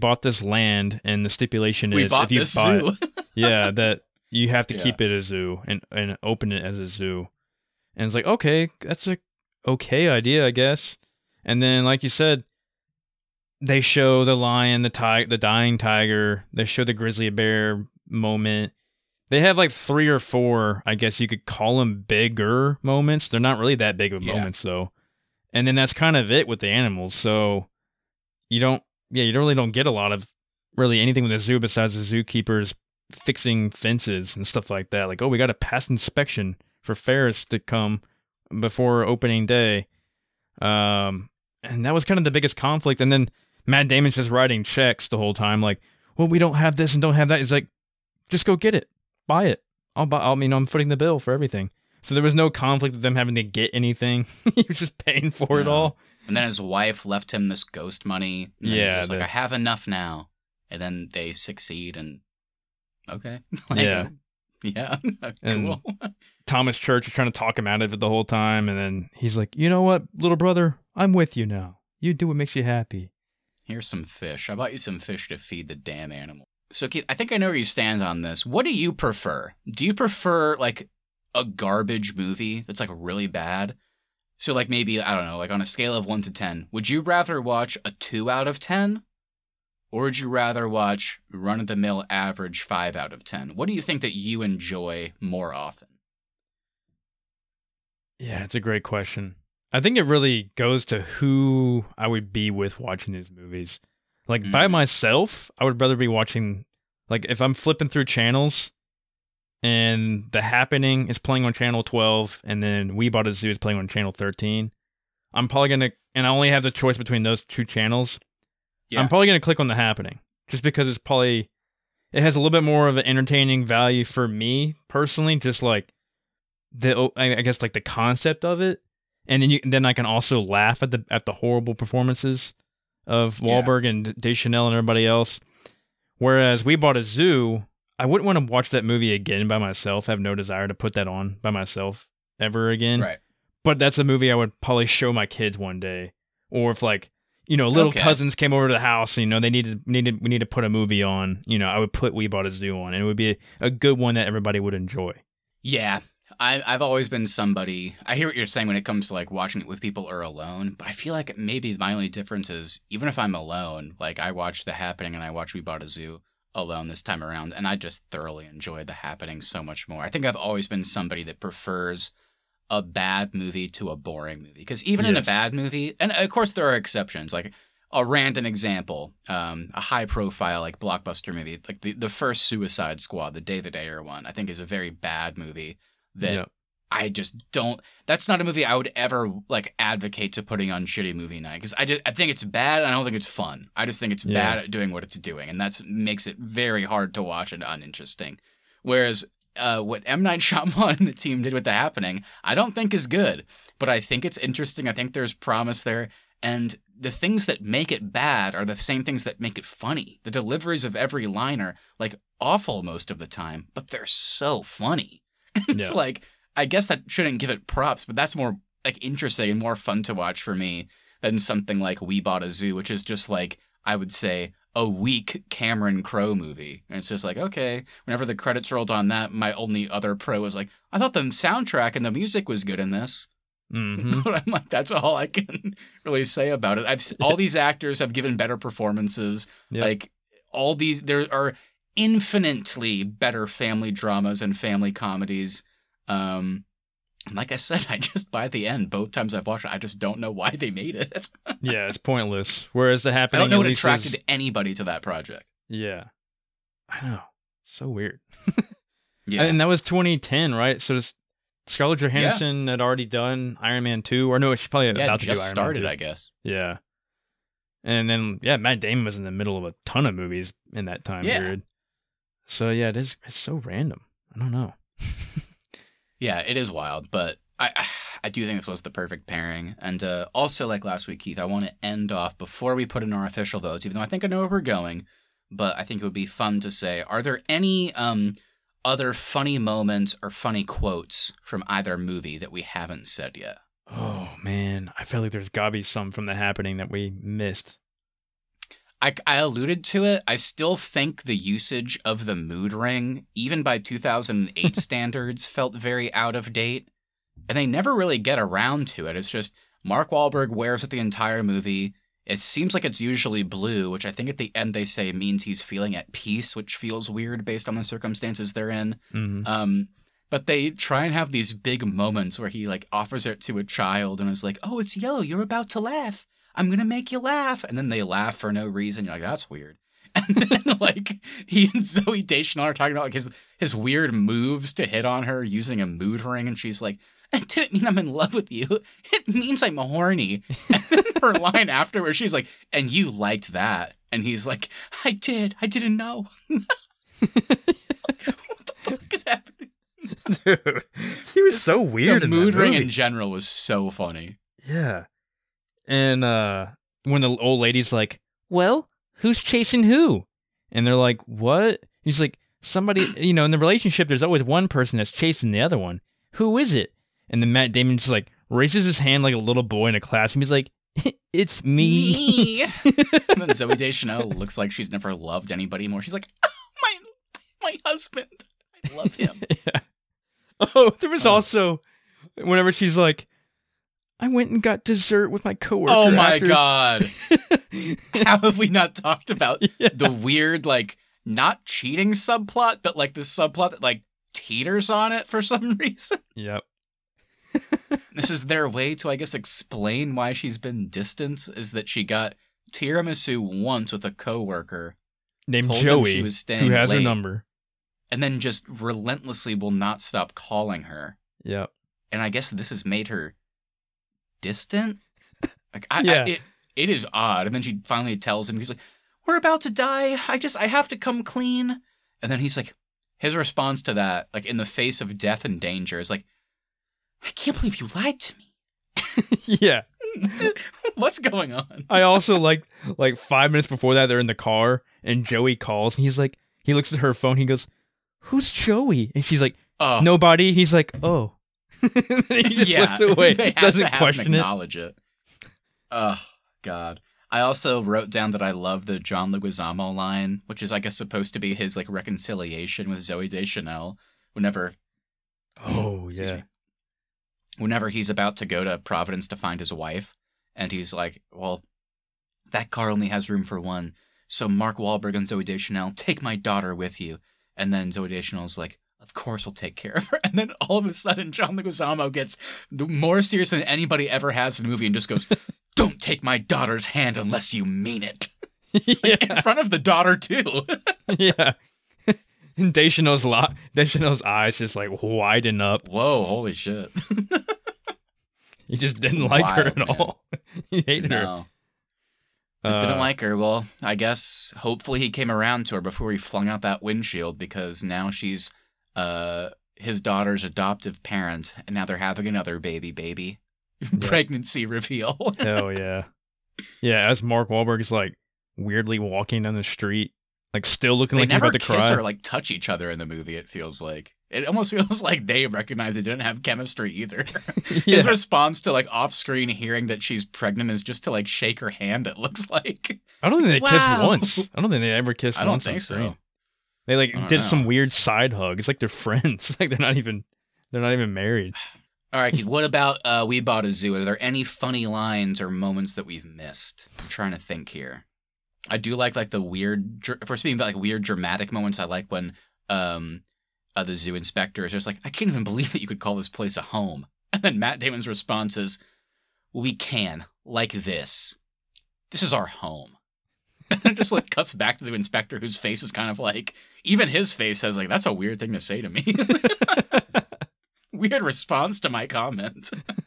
land, and the stipulation is if you buy it, that you have to keep it a zoo and open it as a zoo. And it's like, okay, that's a okay idea, I guess. And then, like you said, they show the lion, the dying tiger. They show the grizzly bear moment. They have like 3 or 4, I guess you could call them bigger moments. They're not really that big of moments though. And then that's kind of it with the animals. So you really don't get a lot of really anything with the zoo besides the zookeepers fixing fences and stuff like that. Like, oh, we got to pass inspection for Ferris to come before opening day. And that was kind of the biggest conflict. And then Matt Damon's just writing checks the whole time. Like, well, we don't have this and don't have that. He's like, just go get it. Buy it. I'm footing the bill for everything. So there was no conflict with them having to get anything. He was just paying for it all. And then his wife left him this ghost money. And he was like, I have enough now. And then they succeed and okay. Yeah. Yeah. Cool. And Thomas Church is trying to talk him out of it the whole time. And then he's like, you know what, little brother? I'm with you now. You do what makes you happy. Here's some fish. I bought you some fish to feed the damn animal. So, Keith, I think I know where you stand on this. What do you prefer? Do you prefer, like, a garbage movie that's, like, really bad? So, like, maybe, I don't know, like, on a scale of 1 to 10, would you rather watch a 2 out of 10? Or would you rather watch run-of-the-mill average 5 out of 10? What do you think that you enjoy more often? Yeah, it's a great question. I think it really goes to who I would be with watching these movies. Like, by myself, I would rather be watching, like, if I'm flipping through channels and The Happening is playing on channel 12 and then We Bought a Zoo is playing on channel 13, I'm probably going to, and I only have the choice between those 2 channels, I'm probably going to click on The Happening just because it has a little bit more of an entertaining value for me personally, just like I guess like the concept of it. And then I can also laugh at the horrible performances of Wahlberg and Deschanel and everybody else. Whereas We Bought a Zoo, I wouldn't want to watch that movie again by myself. I have no desire to put that on by myself ever again. Right. But that's a movie I would probably show my kids one day. Or if like, little cousins came over to the house, and, we need to put a movie on, I would put We Bought a Zoo on, and it would be a good one that everybody would enjoy. Yeah. I've always been somebody, I hear what you're saying when it comes to like watching it with people or alone, but I feel like maybe my only difference is even if I'm alone, like I watched The Happening and I watched We Bought a Zoo alone this time around, and I just thoroughly enjoyed The Happening so much more. I think I've always been somebody that prefers a bad movie to a boring movie, because even in a bad movie, and of course there are exceptions, like a random example, a high profile like blockbuster movie, like the first Suicide Squad, the David Ayer one, I think is a very bad movie. That I just don't. That's not a movie I would ever like advocate to putting on shitty movie night, because I think it's bad. And I don't think it's fun. I just think it's bad at doing what it's doing, and that makes it very hard to watch and uninteresting. Whereas what M. Night Shyamalan and the team did with The Happening, I don't think is good, but I think it's interesting. I think there's promise there, and the things that make it bad are the same things that make it funny. The deliveries of every line are like awful most of the time, but they're so funny. It's like, I guess that shouldn't give it props, but that's more like interesting and more fun to watch for me than something like We Bought a Zoo, which is just like, I would say, a weak Cameron Crowe movie. And it's just like, okay, whenever the credits rolled on that, my only other pro was like, I thought the soundtrack and the music was good in this. Mm-hmm. But I'm like, that's all I can really say about it. All these actors have given better performances. Like there are infinitely better family dramas and family comedies. And like I said, by the end, both times I've watched it, I just don't know why they made it. Yeah, it's pointless. Whereas The Happening, I don't know what attracted anybody to that project. Yeah, I know. So weird. Yeah, and that was 2010, right? So Scarlett Johansson had already done Iron Man 2, or no, she's probably about to do Iron Man 2. Just started, I guess. Yeah, and then Matt Damon was in the middle of a ton of movies in that time period. So yeah, it's so random. I don't know. Yeah, it is wild, but I do think this was the perfect pairing. And also, like last week, Keith, I want to end off before we put in our official votes, even though I think I know where we're going, but I think it would be fun to say, are there any other funny moments or funny quotes from either movie that we haven't said yet? Oh, man. I feel like there's got to be some from The Happening that we missed. I alluded to it. I still think the usage of the mood ring, even by 2008 standards, felt very out of date. and they never really get around to it. It's just Mark Wahlberg wears it the entire movie. It seems like it's usually blue, which I think at the end they say means he's feeling at peace, which feels weird based on the circumstances they're in. Mm-hmm. But they try and have these big moments where he like offers it to a child and is like, "Oh, it's yellow. You're about to laugh. I'm gonna make you laugh." And then they laugh for no reason. You're like, "That's weird." And then like he and Zooey Deschanel are talking about like his weird moves to hit on her using a mood ring, and she's like, "It didn't mean I'm in love with you. It means I'm horny." And then her line afterwards, she's like, "And you liked that?" And he's like, "I did. I didn't know." What the fuck is happening? Dude, he was so weird. The mood ring in general was so funny. Yeah. And when the old lady's like, "Well, who's chasing who?" And they're like, "What?" He's like, "Somebody, in the relationship, there's always one person that's chasing the other one. Who is it?" And then Matt Damon just like raises his hand like a little boy in a classroom. He's like, "It's me." And then Zooey Deschanel looks like she's never loved anybody more. She's like, "Oh, my husband. I love him." Yeah. Oh, there was also whenever she's like, "I went and got dessert with my coworker." Oh my after. God. How have we not talked about the weird, like, not cheating subplot, but like the subplot that like teeters on it for some reason? Yep. This is their way to, I guess, explain why she's been distant, is that she got tiramisu once with a coworker named told Joey, him she was staying who has her late, number. and then just relentlessly will not stop calling her. Yep. And I guess this has made her distant? Like, it is odd. And then she finally tells him, he's like, "We're about to die. I have to come clean." And then he's like, his response to that, like in the face of death and danger, is like, "I can't believe you lied to me." Yeah. What's going on? I also like 5 minutes before that, they're in the car and Joey calls and he's like, he looks at her phone. He goes, "Who's Joey?" And she's like, "Nobody." He's like, "Oh." And then he just looks away. They doesn't have question to acknowledge it. Oh, God. I also wrote down that I love the John Leguizamo line, which is, I guess, supposed to be his like reconciliation with Zooey Deschanel whenever... Oh, excuse yeah. me. Whenever he's about to go to Providence to find his wife, and he's like, "Well, that car only has room for one, so Mark Wahlberg and Zooey Deschanel, take my daughter with you." And then Zooey Deschanel's like, "Of course we'll take care of her." And then all of a sudden, John Leguizamo gets more serious than anybody ever has in a movie and just goes, "Don't take my daughter's hand unless you mean it." Like, in front of the daughter, too. Yeah. And Deschanel's eyes just like widen up. Whoa, holy shit. He just didn't like her at man. all. He hated her. No. Just didn't like her. Well, I guess hopefully he came around to her before he flung out that windshield, because now she's his daughter's adoptive parent, and now they're having another baby. Yep. Pregnancy reveal. Hell yeah. Yeah, as Mark Wahlberg is like weirdly walking down the street, like still looking like he's about to cry. They never kiss or like touch each other in the movie, it feels like. It almost feels like they recognize they didn't have chemistry either. Yeah. His response to like off-screen hearing that she's pregnant is just to like shake her hand, it looks like. I don't think they kissed once. I don't think they ever kissed once. I don't think so. They like did some weird side hug. It's like they're friends. Like they're not even married. All right, Keith, what about We Bought a Zoo? Are there any funny lines or moments that we've missed? I'm trying to think here. I do like the weird, if we're speaking about like weird dramatic moments, I like when the zoo inspector is just like, "I can't even believe that you could call this place a home." And then Matt Damon's response is, "We can, like this. This is our home." And then it just like cuts back to the inspector, whose face is kind of like, even his face says like, "That's a weird thing to say to me." Weird response to my comment.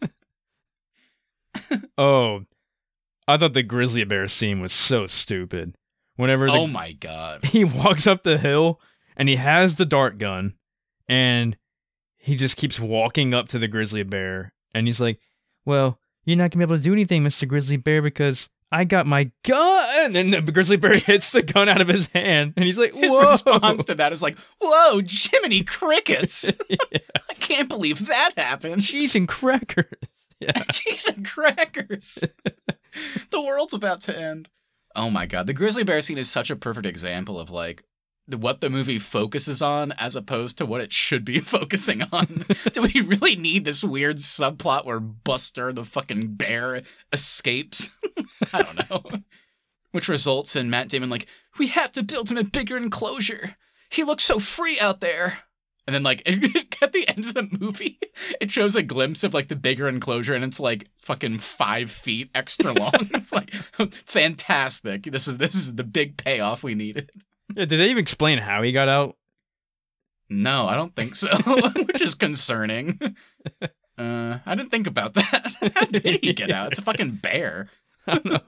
Oh, I thought the grizzly bear scene was so stupid. Whenever oh my God. He walks up the hill and he has the dart gun and he just keeps walking up to the grizzly bear and he's like, "Well, you're not gonna be able to do anything, Mr. Grizzly Bear, because I got my gun." And then the grizzly bear hits the gun out of his hand and he's like, "Whoa." His response to that is like, "Whoa, Jiminy Crickets." Yeah. I can't believe that happened. Cheese and crackers. Yeah. Cheese and crackers. The world's about to end. Oh my God. The grizzly bear scene is such a perfect example of like what the movie focuses on as opposed to what it should be focusing on. Do we really need this weird subplot where Buster, the fucking bear, escapes? I don't know. Which results in Matt Damon like, we have to build him a bigger enclosure. He looks so free out there. And then, like, at the end of the movie, it shows a glimpse of, like, the bigger enclosure, and it's, like, fucking 5 feet extra long. It's, like, fantastic. This is the big payoff we needed. Yeah, did they even explain how he got out? No, I don't think so, which is concerning. I didn't think about that. How did he get out? It's a fucking bear. I don't know.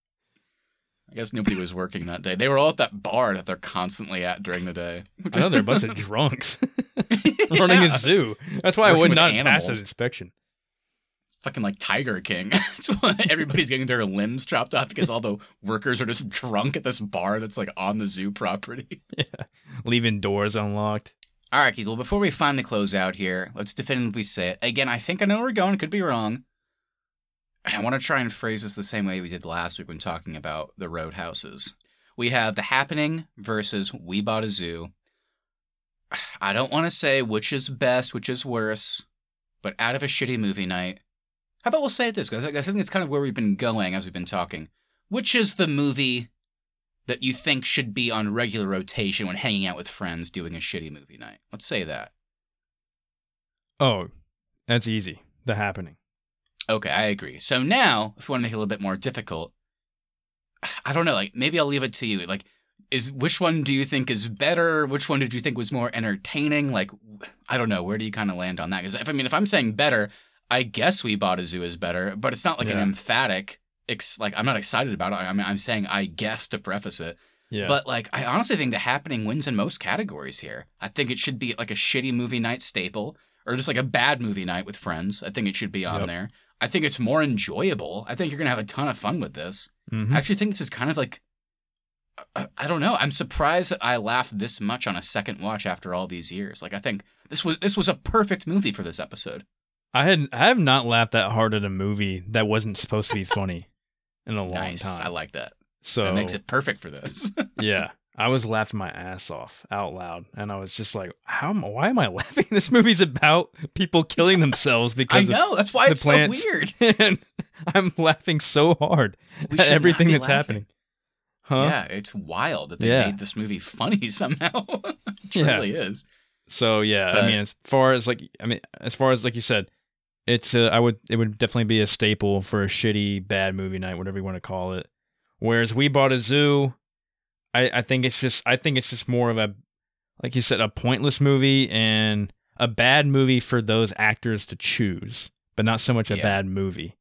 I guess nobody was working that day. They were all at that bar that they're constantly at during the day. I know they're a bunch of drunks running a zoo. That's why I would not pass an inspection. Fucking like Tiger King. That's why everybody's getting their limbs chopped off because all the workers are just drunk at this bar that's like on the zoo property. Yeah, leaving doors unlocked. All right, Keith. Well, before we finally close out here, let's definitively say it. Again, I think I know where we're going. Could be wrong. I want to try and phrase this the same way we did last week when talking about the Roadhouses. We have The Happening versus We Bought a Zoo. I don't want to say which is best, which is worse, but out of a shitty movie night, how about we'll say it this, because I think it's kind of where we've been going as we've been talking. Which is the movie that you think should be on regular rotation when hanging out with friends doing a shitty movie night? Let's say that. Oh, that's easy. The Happening. Okay, I agree. So now, if we want to make it a little bit more difficult, I don't know, like, maybe I'll leave it to you. Like, which one do you think is better? Which one did you think was more entertaining? Like, I don't know. Where do you kind of land on that? Because, if I'm saying better, I guess We Bought a Zoo is better, but it's not like an emphatic, like, I'm not excited about it. I mean, I'm saying I guess to preface it. Yeah. But, like, I honestly think The Happening wins in most categories here. I think it should be, like, a shitty movie night staple, or just, like, a bad movie night with friends. I think it should be on there. I think it's more enjoyable. I think you're going to have a ton of fun with this. Mm-hmm. I actually think this is kind of like, I don't know. I'm surprised that I laughed this much on a second watch after all these years. Like, I think this was a perfect movie for this episode. I have not laughed that hard at a movie that wasn't supposed to be funny in a long time. I like that. So it makes it perfect for this. Yeah. I was laughing my ass off out loud, and I was just like, why am I laughing? This movie's about people killing themselves because I know, that's why it's plants. So weird. And I'm laughing so hard at everything that's happening. Huh? Yeah, it's wild that they made this movie funny somehow. It really is. So yeah, but, as far as like you said, it's it would definitely be a staple for a shitty bad movie night, whatever you want to call it. Whereas We Bought a Zoo, I think it's just more of a, like you said, a pointless movie and a bad movie for those actors to choose, but not so much a bad movie.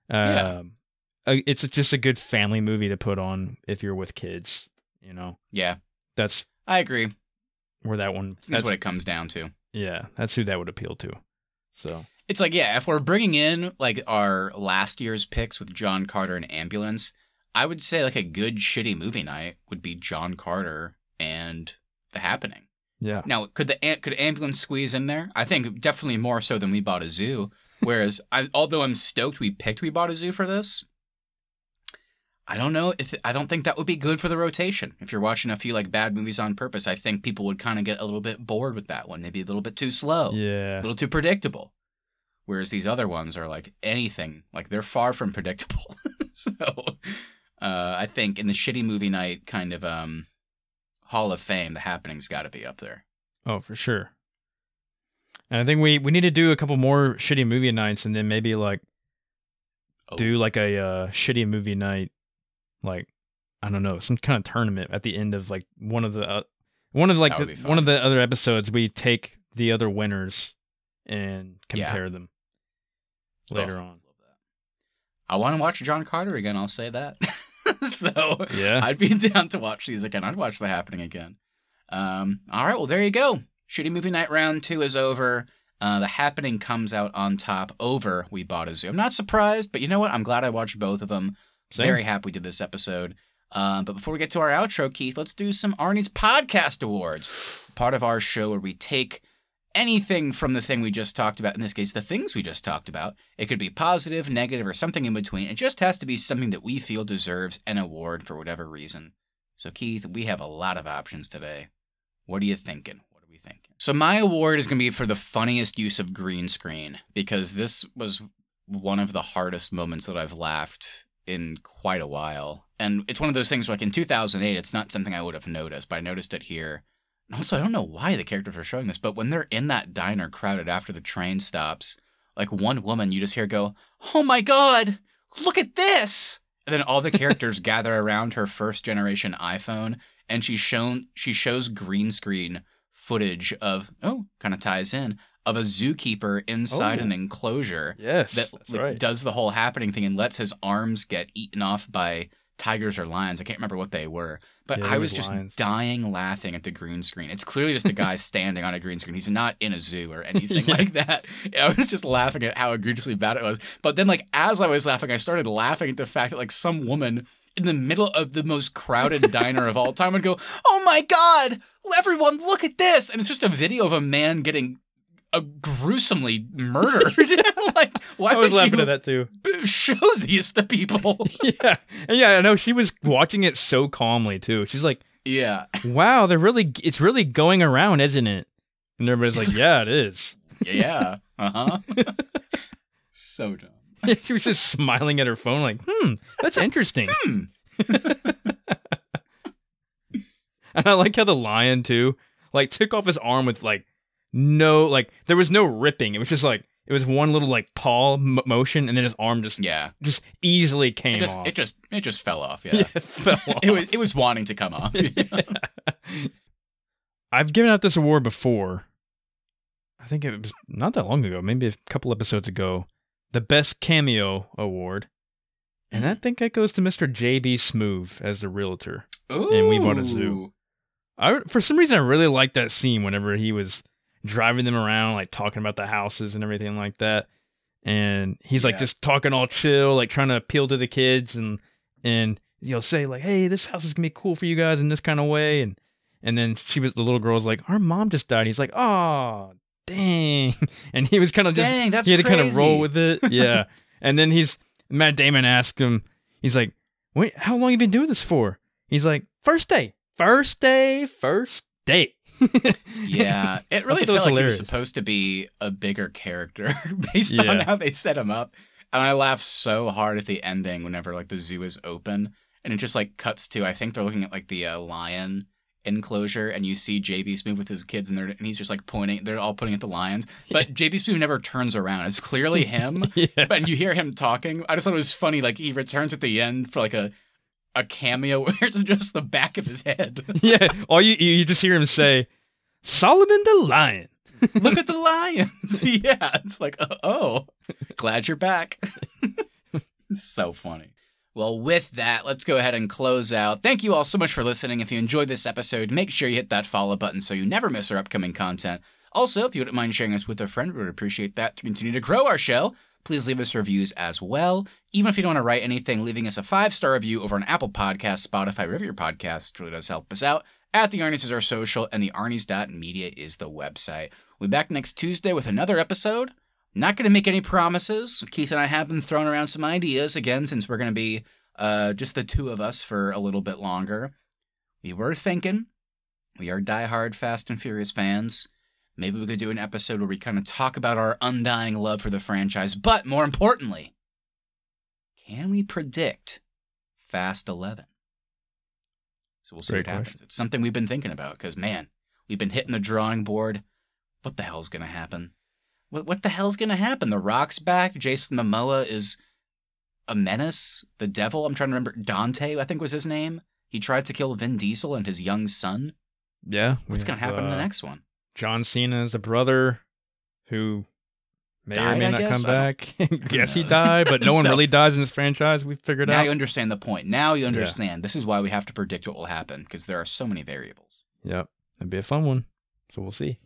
It's just a good family movie to put on if you're with kids, you know? Yeah. I agree. Where that one... That's what it comes down to. Yeah, that's who that would appeal to. So... It's like, if we're bringing in, like, our last year's picks with John Carter and Ambulance, I would say, like, a good shitty movie night would be John Carter and The Happening. Yeah. Now, could Ambulance squeeze in there? I think definitely more so than We Bought a Zoo. Whereas, although I'm stoked we picked We Bought a Zoo for this, I don't know I don't think that would be good for the rotation. If you're watching a few, like, bad movies on purpose, I think people would kind of get a little bit bored with that one. Maybe a little bit too slow. Yeah. A little too predictable. Whereas these other ones are like anything, like they're far from predictable. So I think in the shitty movie night kind of Hall of Fame, The Happening's got to be up there. Oh, for sure. And I think we need to do a couple more shitty movie nights, and then maybe like do like a shitty movie night, like I don't know, some kind of tournament at the end of like one of the other episodes. We take the other winners and compare them later on. I want to watch John Carter again, I'll say that. So yeah, I'd be down to watch these again. I'd watch The Happening again. All right, well, there you go. Shitty Movie Night Round 2 is over. The Happening comes out on top over We Bought a Zoo. I'm not surprised, but you know what? I'm glad I watched both of them. Same. Very happy we did this episode. But before we get to our outro, Keith, let's do some Arnie's Podcast Awards. Part of our show where we take anything from the thing we just talked about, in this case, the things we just talked about. It could be positive, negative, or something in between. It just has to be something that we feel deserves an award for whatever reason. So, Keith, we have a lot of options today. What are you thinking? What are we thinking? So my award is going to be for the funniest use of green screen, because this was one of the hardest moments that I've laughed in quite a while. And it's one of those things where, like, in 2008, it's not something I would have noticed, but I noticed it here. And also, I don't know why the characters are showing this, but when they're in that diner crowded after the train stops, like, one woman you just hear go, "Oh my God, look at this!" And then all the characters gather around her first generation iPhone, and she shows green screen footage of, kind of ties in, of a zookeeper inside an enclosure. Yes, that's right. Does the whole happening thing and lets his arms get eaten off by tigers or lions. I can't remember what they were. But I was just dying laughing at the green screen. It's clearly just a guy standing on a green screen. He's not in a zoo or anything like that. I was just laughing at how egregiously bad it was. But then, like, as I was laughing, I started laughing at the fact that, like, some woman in the middle of the most crowded diner of all time would go, "Oh my God, everyone, look at this." And it's just a video of a man getting gruesomely murdered. Like, why I was laughing at that too. Show these to people. Yeah, I know. She was watching it so calmly too. She's like, "Yeah, wow, it's really going around, isn't it?" And everybody's like, "Yeah, it is." Yeah, so dumb. She was just smiling at her phone, like, that's interesting. And I like how the lion too, like, took off his arm with, like, there was no ripping. It was just like, it was one little, like, paw motion, and then his arm just easily came off. It just fell off. Yeah, it fell off. It was wanting to come off. I've given out this award before. I think it was not that long ago, maybe a couple episodes ago. The Best Cameo Award. And I think that goes to Mr. J.B. Smoove as the realtor. Ooh. And We Bought a Zoo. For some reason, I really liked that scene whenever he was driving them around, like, talking about the houses and everything like that. And he's, like, just talking all chill, like, trying to appeal to the kids and say, like, "Hey, this house is going to be cool for you guys in this kind of way." And then the little girl was like, "Our mom just died." He's like, "Oh, dang." And he was kind of just, dang, that's he had crazy. to kind of roll with it. Yeah. And then Matt Damon asked him, he's like, "Wait, how long you been doing this for?" He's like, first day. Yeah, it really felt like he was supposed to be a bigger character based on how they set him up. And I laughed so hard at the ending whenever, like, the zoo is open and it just, like, cuts to, I think they're looking at, like, the lion enclosure, and you see J.B. Smoove with his kids, and he's just, like, pointing. They're all pointing at the lions, but J.B. Smoove never turns around. It's clearly him, and you hear him talking. I just thought it was funny. Like, he returns at the end for, like, a cameo where it's just the back of his head. Yeah, all you just hear him say, "Solomon the lion." Look at the lions. Yeah, it's like, oh, glad you're back. It's so funny. Well, with that, let's go ahead and close out. Thank you all so much for listening. If you enjoyed this episode, make sure you hit that follow button so you never miss our upcoming content. Also, if you wouldn't mind sharing us with a friend, we would appreciate that to continue to grow our show. Please leave us reviews as well. Even if you don't want to write anything, leaving us a 5-star review over on Apple Podcasts, Spotify, wherever your podcast really does help us out. At The Arnie's is our social, and thearnie's.media is the website. We'll be back next Tuesday with another episode. Not going to make any promises. Keith and I have been throwing around some ideas again, since we're going to be just the two of us for a little bit longer. We were thinking, we are diehard Fast and Furious fans. Maybe we could do an episode where we kind of talk about our undying love for the franchise, but more importantly, can we predict Fast 11? So we'll see what happens. It's something we've been thinking about, because, man, we've been hitting the drawing board. What the hell's going to happen? What the hell's going to happen? The Rock's back. Jason Momoa is a menace. The devil, I'm trying to remember. Dante, I think was his name. He tried to kill Vin Diesel and his young son. Yeah. What's going to happen in the next one? John Cena is the brother who may or may not come back. Guess he died, but no one really dies in this franchise. We figured out. Now you understand the point. Now you understand. Yeah. This is why we have to predict what will happen, because there are so many variables. Yep. It'd be a fun one. So we'll see.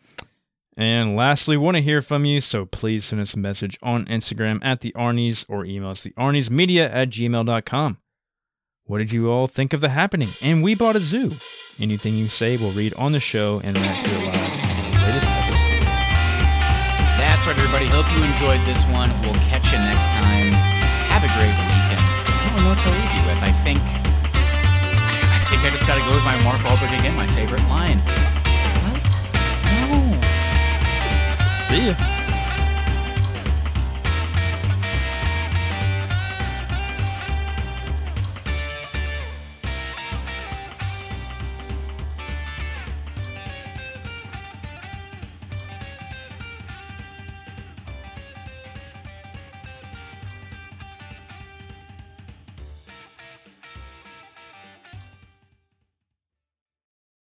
And lastly, want to hear from you, so please send us a message on Instagram at The Arnie's or email us thearniesmedia@gmail.com. What did you all think of The Happening and We Bought a Zoo? Anything you say, we'll read on the show and react to it live on the latest episode. That's right, everybody. Hope you enjoyed this one. We'll catch you next time. Have a great weekend. I don't know what to leave you with. I think I just got to go with my Mark Wahlberg again, my favorite